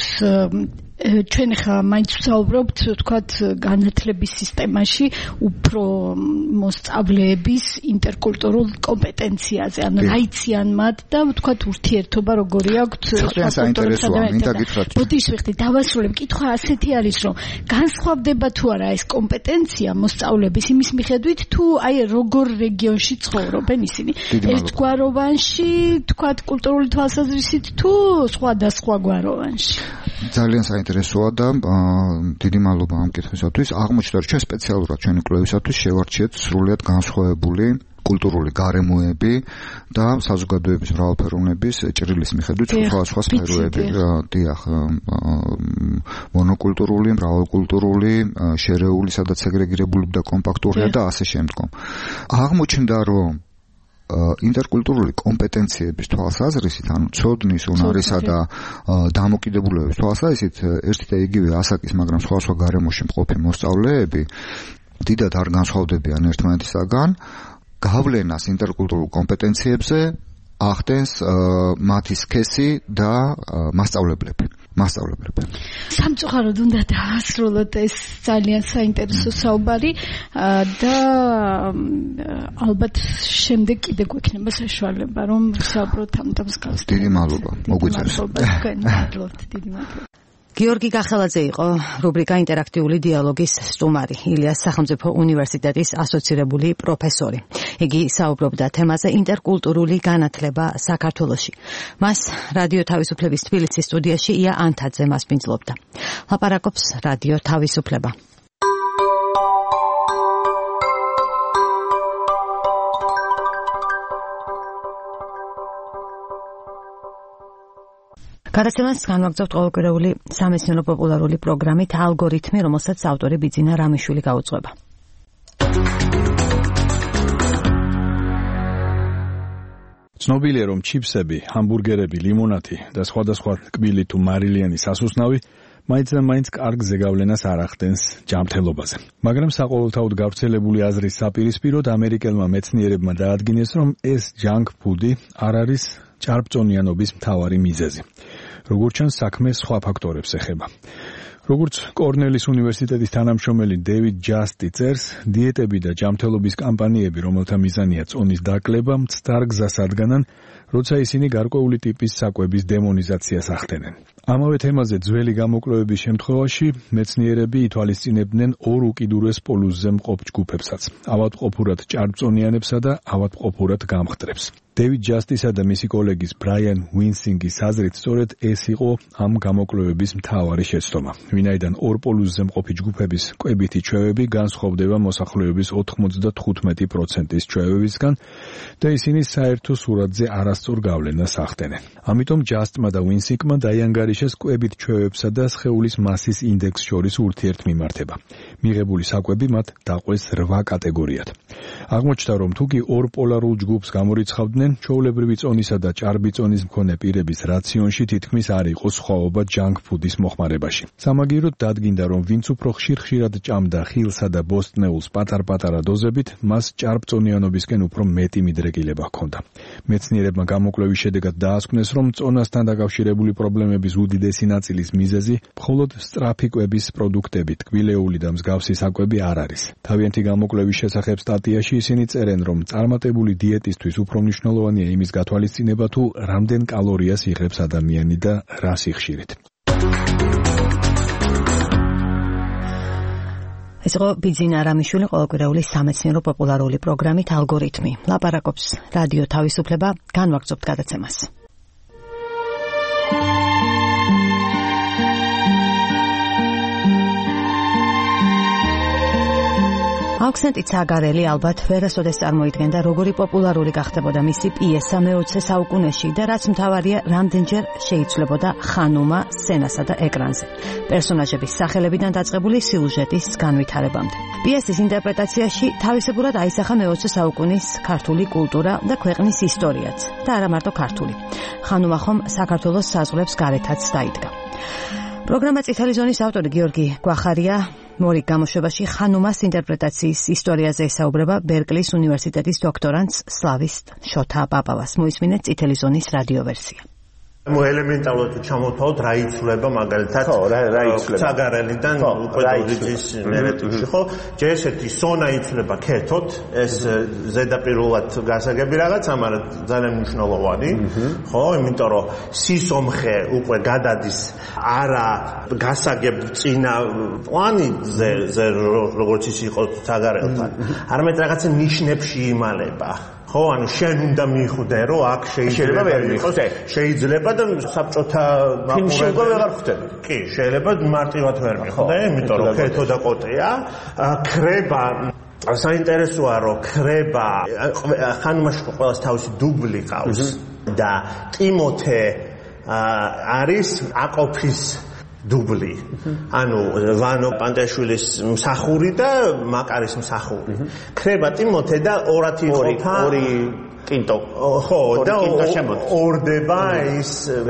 ჩვენ ხა მაინც ვსაუბრობთ, ვთქვათ, განათლების სისტემაში უფრო მოსწავლეების ინტერკულტურულ კომპეტენციაზე, ანუ რა იციან მათ და ვთქვათ, ურთიერთობა როგორი აქვთ სხვა კულტურებთან. მინდა გითხრათ. ბოდიშ ვიხდი, დავასრულებ, კითხვა ასეთი არის, რომ განსხვავდება თუ არა ეს კომპეტენცია მოსწავლეების იმის მიხედვით, თუ აი როგორ რეგიონში ცხოვრობენ ისინი. ერთგვაროვანში, ვთქვათ, კულტურული თვალსაზრისით თუ სხვადასხვაგვაროვანში. ძალიან საინტერესოა და დიდი მადლობა ამ კითხვისათვის. აღმოჩნდა, რომ ჩვენ სპეციალურად ჩვენი კვლევისათვის შევარჩიეთ სრულიად განსხვავებული კულტურული გარემოები და საზოგადოების მრავალფეროვნების ჭრილის მიხედვით სხვადასხვა სფეროები. დიახ, მონოკულტურული, მრავალკულტურული, შერეული, სადაც სეგრეგირებული და კომპაქტურია და ასე შემდგომ. აღმოჩნდა, რომ ინტერკულტურული კომპეტენციების თვალსაზრისით, ანუ ცოდნის, უნარისა და დამოკიდებულებების თვალსაზრისით, ერთი და იგივე ასაკის, მაგრამ სხვადასხვა გარემოში მყოფი მოსწავლეები დიდად არ განსხვავდებიან ერთმანეთისაგან. გავლენას ინტერკულტურულ კომპეტენციებზე ახდენს მათი სქესი და მასწავლებლები. სამწუხაროდ უნდა დაასრულოთ ეს ძალიან საინტერესო საუბარი და ალბათ შემდეგ კიდე გვექნება საშუალება რომ ვსაუბროთ ამ თემაზე. დიდი მადლობა. მოგვიწევს. მადლობთ, დიდი მადლობა. გიორგი გახელაძე იყო რუბრიკა ინტერაქტიული დიალოგის სტუმარი, ილიას სახელმწიფო უნივერსიტეტის ასოცირებული პროფესორი. იგი საუბრობდა თემაზე ინტერკულტურული განათლება საქართველოში. მას რადიო თავისუფლების თბილისის სტუდიაში ია ანთაძე მასპინძლობდა. ლაპარაკობს რადიო თავისუფლება. გადაცემას განვაგრძობთ ყოველკვირეული სამეცნიერო პოპულარული პროგრამით ალგორითმი, რომელსაც ავტორი ბიძინა რამიშვილი გაუძღვება. ცნობილია, რომ ჩიფსები, ჰამბურგერები, ლიმონადი და სხვადასხვა ტკბილი თუ მარილიანი სასუსნავი მაინც და მაინც კარგ ზეგავლენას არ ახდენს ჯანმრთელობაზე. მაგრამ საყოველთაოდ გავრცელებული აზრის საპირისპიროდ ამერიკელმა მეცნიერებმა დაადგინეს, რომ ეს ჯანკ ფუდი არ არის ჭარბწონიანობის მთავარი მიზეზი. როგორც ჩანს, საქმე სხვა ფაქტორებს ეხება. როგორც კორნელის უნივერსიტეტის თანამშრომელი დევიდ ჯასტი წერს, დიეტები და ჯანმრთელობის კამპანიები, რომელთა მიზანია წონის დაკლება, მცდარ გზას ადგანან, როცა ისინი გარკვეული ტიპის საკვების დემონიზაციას ახდენენ. ამავე თემაზე ძველი გამოკვლევების შემთხვევაში მეცნიერები ითვალისწინებდნენ ორ უკიდურეს პოლუსზე მყოფ ჯგუფებსაც, ავადმყოფურად ჭარბწონიანებსა და ავადმყოფურად გამხდრებს. დევიდ ჯასტისა და მისი კოლეგის ბრაიან უინსინგის აზრით, სწორედ ეს იყო ამ გამოკვლევების მთავარი შეცდომა, ვინაიდან ორ პოლუსზე მყოფი ჯგუფების კვებითი ჩვევები განსხვავდება მოსახლეობის 95%-ის ჩვევებისგან და ისინი საერთო სურათზე არასწორ გავლენას ახდენენ. ამიტომ ჯასტმა და უინსინგმა დაიანგარიშეს კვებით ჩვევებსა და სხეულის მასის ინდექსს შორის ურთიერთმიმართება. მიღებული საკვები მათ დაყვეს 8 კატეგორიად. აღმოჩნდა, რომ თუკი ორ პოლარულ ჯგუფს გამორიცხავდნენ, ჩვეულებრივი წონისა და ჭარბი წონის მქონე პირების რაციონში თითქმის არ იყო სხვაობა ჯანკ ფუდის მოხმარებაში. სამაგიეროდ დადგინდა, რომ ვინც უფრო ხშირად ჭამდა ხილსა და ბოსტნეულს პატარ-პატარა დოზებით, მას ჭარბწონიანობისკენ უფრო მეტი მიდრეკილება ჰქონდა. მეცნიერებმა გამოკვლევის შედეგად დაასკვნეს, რომ წონასთან დაკავშირებული პრობლემების უდიდესი ნაწილის მიზეზი მხოლოდ სწრაფი კვების პროდუქტები, ტკბილეული და მსგავსი საკვები არ არის. თავიანთი გამოკვლევის შესახებ სტატიაში ისინი წერენ, რომ წარმატებული დიეტისთვის უფრო მნიშვნელოვანია იმის გათვალისწინება, თუ რამდენ კალორიას იღებს ადამიანი და რა სიხშირით. ეს იყო ბიძინა რამიშვილი ყოველკვირეული სამეცნიერო პოპულარული პროგრამით ალგორითმი. ლაპარაკობს რადიო თავისუფლება, განვაგრძობთ გადაცემას. აუქსენტი ცაგარელი ალბათ ვერასოდეს წარმოიდგენდა, როგორი პოპულარული გახდებოდა მისი პიესა მე-20 საუკუნეში და რაც მთავარია, რამდენჯერ შეიცვლებოდა ხანუმა სცენასა და ეკრანზე. პერსონაჟების სახელებიდან დაწყებული სიუჟეტის განვითარებამდე. პიესის ინტერპრეტაციაში თავისებურად აისახა მე-20 საუკუნის ქართული კულტურა და ქვეყნის ისტორიაც და არა მარტო ქართული. ხანუმა ხომ საქართველოს საზღვრებს გარეთაც დაიდგა. პროგრამა წითელი ზონის ავტორი გიორგი გვახარია მორიგ გამოშვებაში ხანუმას ინტერპრეტაციის ისტორიაზე ესაუბრება ბერკლის უნივერსიტეტის დოქტორანტს სლავისტ შოთა პაპავას. მოისმინეთ წითელი ზონის რადიო ვერსია. ელემენტარულად ჩამოთვალოთ რა იცვლება მაგალითად ცაგარელიდან უკვე დოდიჯის ნერატივში, ხო? ჯერ ესეთი სონა იცვლება ქეთოთ, ეს ზედაპირულად გასაგები რაღაცა, მაგრამ ძალიან მნიშვნელოვანი, ხო? იმიტომ რომ სისომხე უკვე გადადის არა გასაგებ წინა პლანზე, როგორც ის იყო ცაგარელთან, არამედ რაღაცა ნიშნებში იმალება. ხო, ანუ შენ უნდა მიხვდე, რომ აქ შეიძლება იყოს, შეიძლება და საბჭოთა ფილმში უკვე ვეღარ ხვდები. კი, შეიძლება მარტივად ვერ მიხვდე, იმიტომ რომ ქეთო და კოტეა, ქრება საინტერესოა რომ ხრება ხანმაშ ყოველს თავისი დუბლი ყავს და ტიმოთე არის აკოფის დუბლი. ანუ ვანო პანტაშვილის მსახური და მაკარის მსახური. ხრება ტიმოთე და ორათი იყოფა ორი კინტო. ხო, და ორდება ის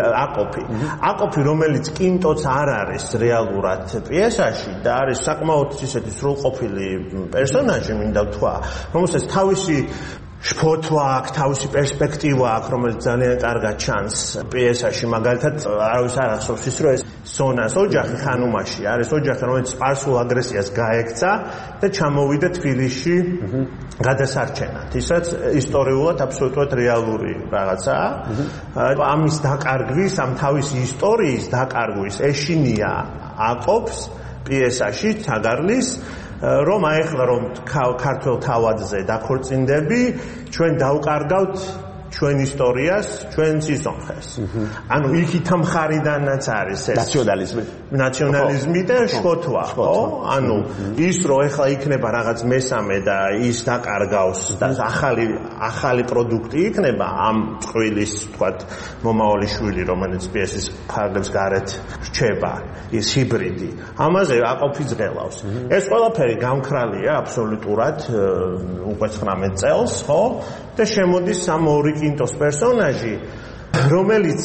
აკოფი, რომელიც კინტოც არ არის რეალურად პიესაში და არის საკმაოდ ისეთი სრულყოფილი პერსონაჟი, მინდა ვთქვა, რომელსაც თავისი შფოთვა აქვს, თავისი პერსპექტივა აქვს, რომელიც ძალიან კარგად ჩანს პიესაში. მაგალითად, არავის არ ახსოვს ის, რომ ეს სონას ოჯახი ხანუმაში არის ოჯახი, რომელიც სპარსულ აგრესიას გაექცა და ჩამოვიდა თბილისში გადასარჩენად. ისაც ისტორიულად აბსოლუტურად რეალური რაღაცაა. ამის დაკარგვის, ამ თავისი ისტორიის დაკარგვის ეშინია აკოფს პიესაში თაგარლის რომ აეხლა რომ ქართულ თავადზე დაქორწინდები, ჩვენ დავკარგავთ ჩვენ ისტორიას, ჩვენ სისხლს. ანუ იქით მხარიდანაც არის ეს ნაციონალიზმი და შფოთვა, ხო? ანუ ის რომ ეხლა იქნება რაღაც მესამე და ის დაკარგავს და ახალი პროდუქტი იქნება ამ წყვილის, თქვათ, მომავალი შვილი, რომელიც პიესის ფარგლებს გარეთ რჩება, ის ჰიბრიდი. ამაზე აკოფი ძლავს. ეს ყველაფერი გამქრალია აბსოლუტურად უკვე 19 წელს, ხო? და შემოდის ამ ორი კინტოს პერსონაჟი, რომელიც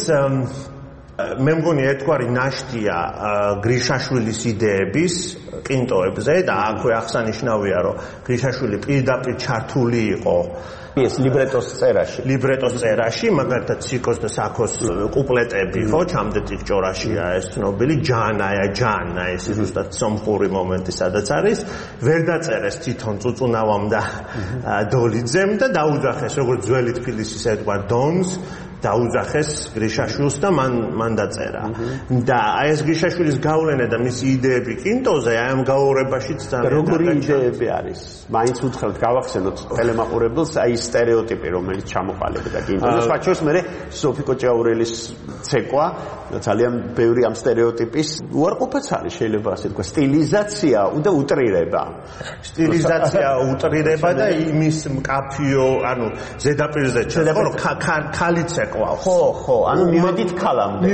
მე მგონი ერთგვარი ნაშთია გრიშაშვილის იდეების კინტოებზე და აქვე აღსანიშნავია, რომ გრიშაშვილი პირდაპირ ჩართული იყო ეს ლიბრეტოს წერაში, მაგალითად სიკოს და საქოს კუპლეტები, ხო, ჩამდეთ იქ ჭორაშია ეს ცნობილი ჯანა, ეს ზუსტად სომხური მომენტი სადაც არის, ვერ დაწერეს თვითონ წუწუნავამ და დოლიძემ და დაუძახეს როგორც ძველი თბილისის ერთგვარ დონს დაუძახეს გრიშაშვილს და მან დაწერა. და აი ეს გრიშაშვილის გავლენა და მისი იდეები კინტოზე აი ამ გაუორებაშიც ძალიან როგორი იდეები არის? მაინც უთხრათ გავახსენოთ ტელემაყურებელს აი სტერეოტიპი, რომელიც ჩამოყალიბდა კინტოზე. სხვა შორის მე სოფიკო ჭაურელის ცეკვა ძალიან ბევრი ამ სტერეოტიპის უარყოფაც არის, შეიძლება ასე თქვა, სტილიზაცია და უტრირება. სტილიზაცია, უტრირება და იმის მკაფიო, ანუ ზედაპირზე ჩადება, რომ ქალიც ეკვალს. ხო, ანუ მივედით ქალამდე.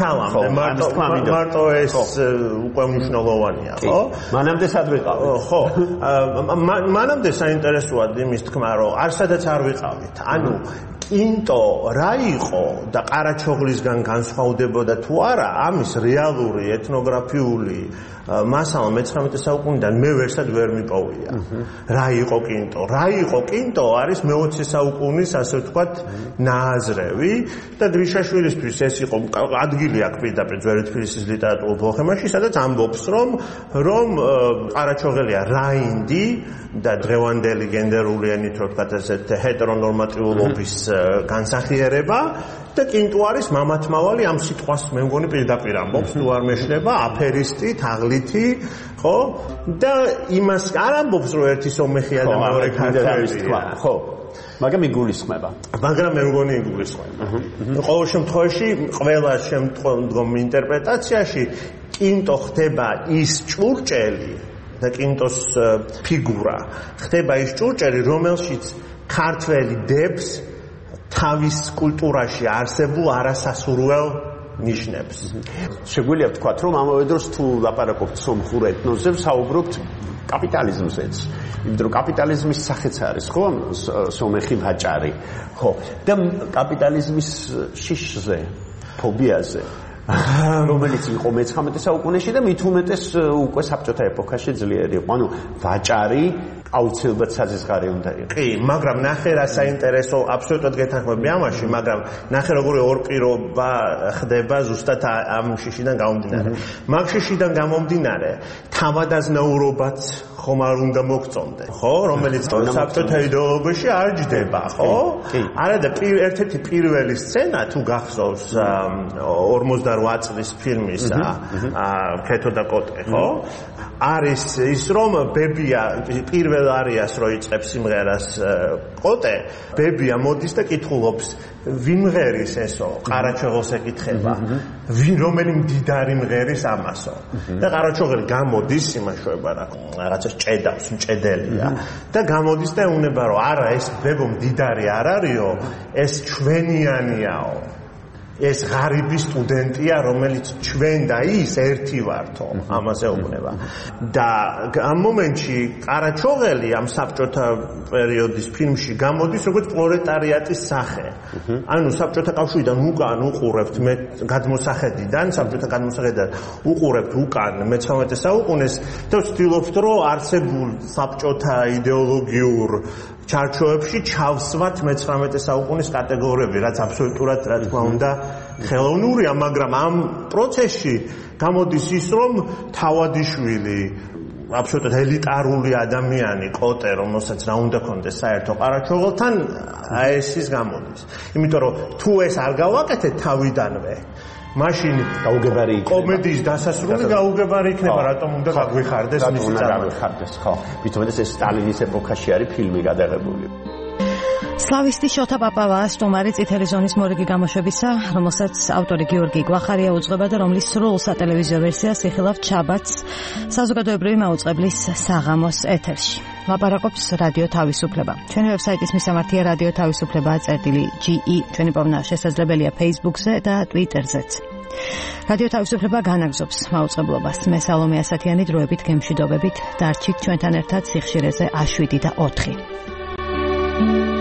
მარტო ეს უკვე მნიშვნელოვანია, ხო? მანამდე სად ვიყავით? ხო. მანამდე საინტერესოა იმის თქმა, რომ არსადაც არ ვიყავით. ანუ კინტო რა იყო და ყარაჩოღლისგან განსხვავდებოდა თუ არა, ამის რეალური ეთნოგრაფიული მასალა მე-19 საუკუნიდან მე ვერსად ვერ მიპოვია. რა იყო კინტო? რა იყო კინტო არის მე-20 საუკუნის, ასე ვთქვათ, ნააზრევი და გრიშაშვილისთვის ეს იყო ადგილი აქვს პირდაპირ ძველი თბილისის ლიტერატურულ ბოჰემაში, სადაც ამბობს, რომ ყარაჩოღელია რაინდი და დღევანდელი გენდერული ენით რო ვთქვათ, ესეთ ჰეტერონორმატიულობის განსახიერება და კინტო არის მამათმავალი ამ სიტყვას მე მგონი პირდაპირ ამბობს, თუ არ მეშლება, აფერისტი, თაღლითი, ხო? და იმას არ ამბობს, რომ ერთი სომეხია და მეორე ქართველია, ხო? მაგრამ იგულისხმება. მაგრამ მე მგონი იგულისხმება. ყოველ შემთხვევაში, ყველა შემდგომ ინტერპრეტაციაში კინტო ხდება ის ჭურჭელი და კინტოს ფიგურა ხდება ის ჭურჭელი, რომელშიც ქართველი დებს თავის კულტურაში არსებულ არასასურველ ნიშნებს. შეგვიძლია ვთქვათ, რომ ამავე დროს თუ ლაპარაკობთ სომხურ ეთნოსზე, ვსაუბრობთ კაპიტალიზმზეც. იმიტომ რომ კაპიტალიზმის სახეც არის, ხო, სომეხი ვაჭარი. ხო, და კაპიტალიზმის შიშზე, ფობიაზე რომელიც იყო მე-19 საუკუნეში და მით უმეტეს უკვე საბჭოთა ეპოქაში ძლიერი იყო. ანუ ვაჭარი აუცილებლად საზღვარი უნდა იყოს. კი, მაგრამ ნახე რა საინტერესო, აბსოლუტურად გეთანხმები ამაში, მაგრამ ნახე როგორი ორპირობა ხდება ზუსტად ამ შიშიდან გამომდინარე. მაგ შიშიდან გამომდინარე, თავადაზნაურობაც ხომ არ უნდა მოგწონდე, ხო? რომელიც საბჭოთა იდეოლოგიაში არ ჯდება, ხო? არა და ერთ-ერთი პირველი სცენა თუ გახსოვს 48 წლის ფილმის ქეთო და კოტე, ხო? არის ის რომ ბებია პირველ არიას რო იწყებს სიმღერას კოტე, ბებია მოდის და კითხულობს ვინ მღერის ესო, ყარაჩოღელს ეკითხება. რომელი მდიდარი მღერის ამასო. და ყარაჩოღელი გამოდის იმაშოება რა რაღაცა ჭედავს, მჭედელია და გამოდის და ეუბნება რომ არა ეს ბებო მდიდარი არ არისო, ეს ჩვენიანიაო. ეს ღარიბი სტუდენტია, რომელიც ჩვენ და ის ერთი ვართო, ამაზე ეუბნება. და ამ მომენტში ყარაჩოღელი ამ საბჭოთა პერიოდის ფილმში გამოდის როგორც პროლეტარიატის სახე. ანუ საბჭოთა კავშირიდან უკან უყურებთ მე გადმოსახედიდან, საბჭოთა გადმოსახედიდან უყურებთ უკან მე-19 საუკუნეს და ვცდილობთ რომ არსებულ საბჭოთა იდეოლოგიურ ჩარჩოებში ჩავსვათ მე-19 საუკუნის კატეგორიები, რაც აბსოლუტურად რა თქმა უნდა ხელოვნურია, მაგრამ ამ პროცესში გამოდის ის, რომ თავადიშვილი აბსოლუტურად ელიტარული ადამიანი, კოტე, რომელსაც რა უნდა ქონდეს საერთო ყარაჩოღელთან, ეს ის გამოდის. იმიტომ რომ თუ ეს არ გავაკეთეთ თავიდანვე, მაშინ გაუგებარი იქნება. კომედიის დასასრული გაუგებარი იქნება, რატომ უნდა გაგვიხარდეს მისი წამოწმა. ხო, ვიტყოდეს ეს სტალინის ეპოქაში არის ფილმი გადაღებული. სლავისტი შოთა პაპავაა სტუმარი წითელი ზონის მორიგი გამოშვებისა, რომელსაც ავტორი გიორგი გვახარია უძღვება და რომლის სრულ სატელევიზიო ვერსიას იხილავთ შაბათს საზოგადოებრივი მაუწყებლის საღამოს ეთერში. ლაპარაკობს რადიო თავისუფლება. ჩვენი ვებსაიტის მისამართია რადიო თავისუფლება.ge. ჩვენი პოვნა შესაძლებელია Facebook-ზე და Twitter-ზეც. რადიო თავისუფლება განაგზობს მაუწყებლობას. მე სალომე ასათიანი დროებით გემშვიდობებით დარჩით ჩვენთან ერთად სიხშირეზე A7 და 4.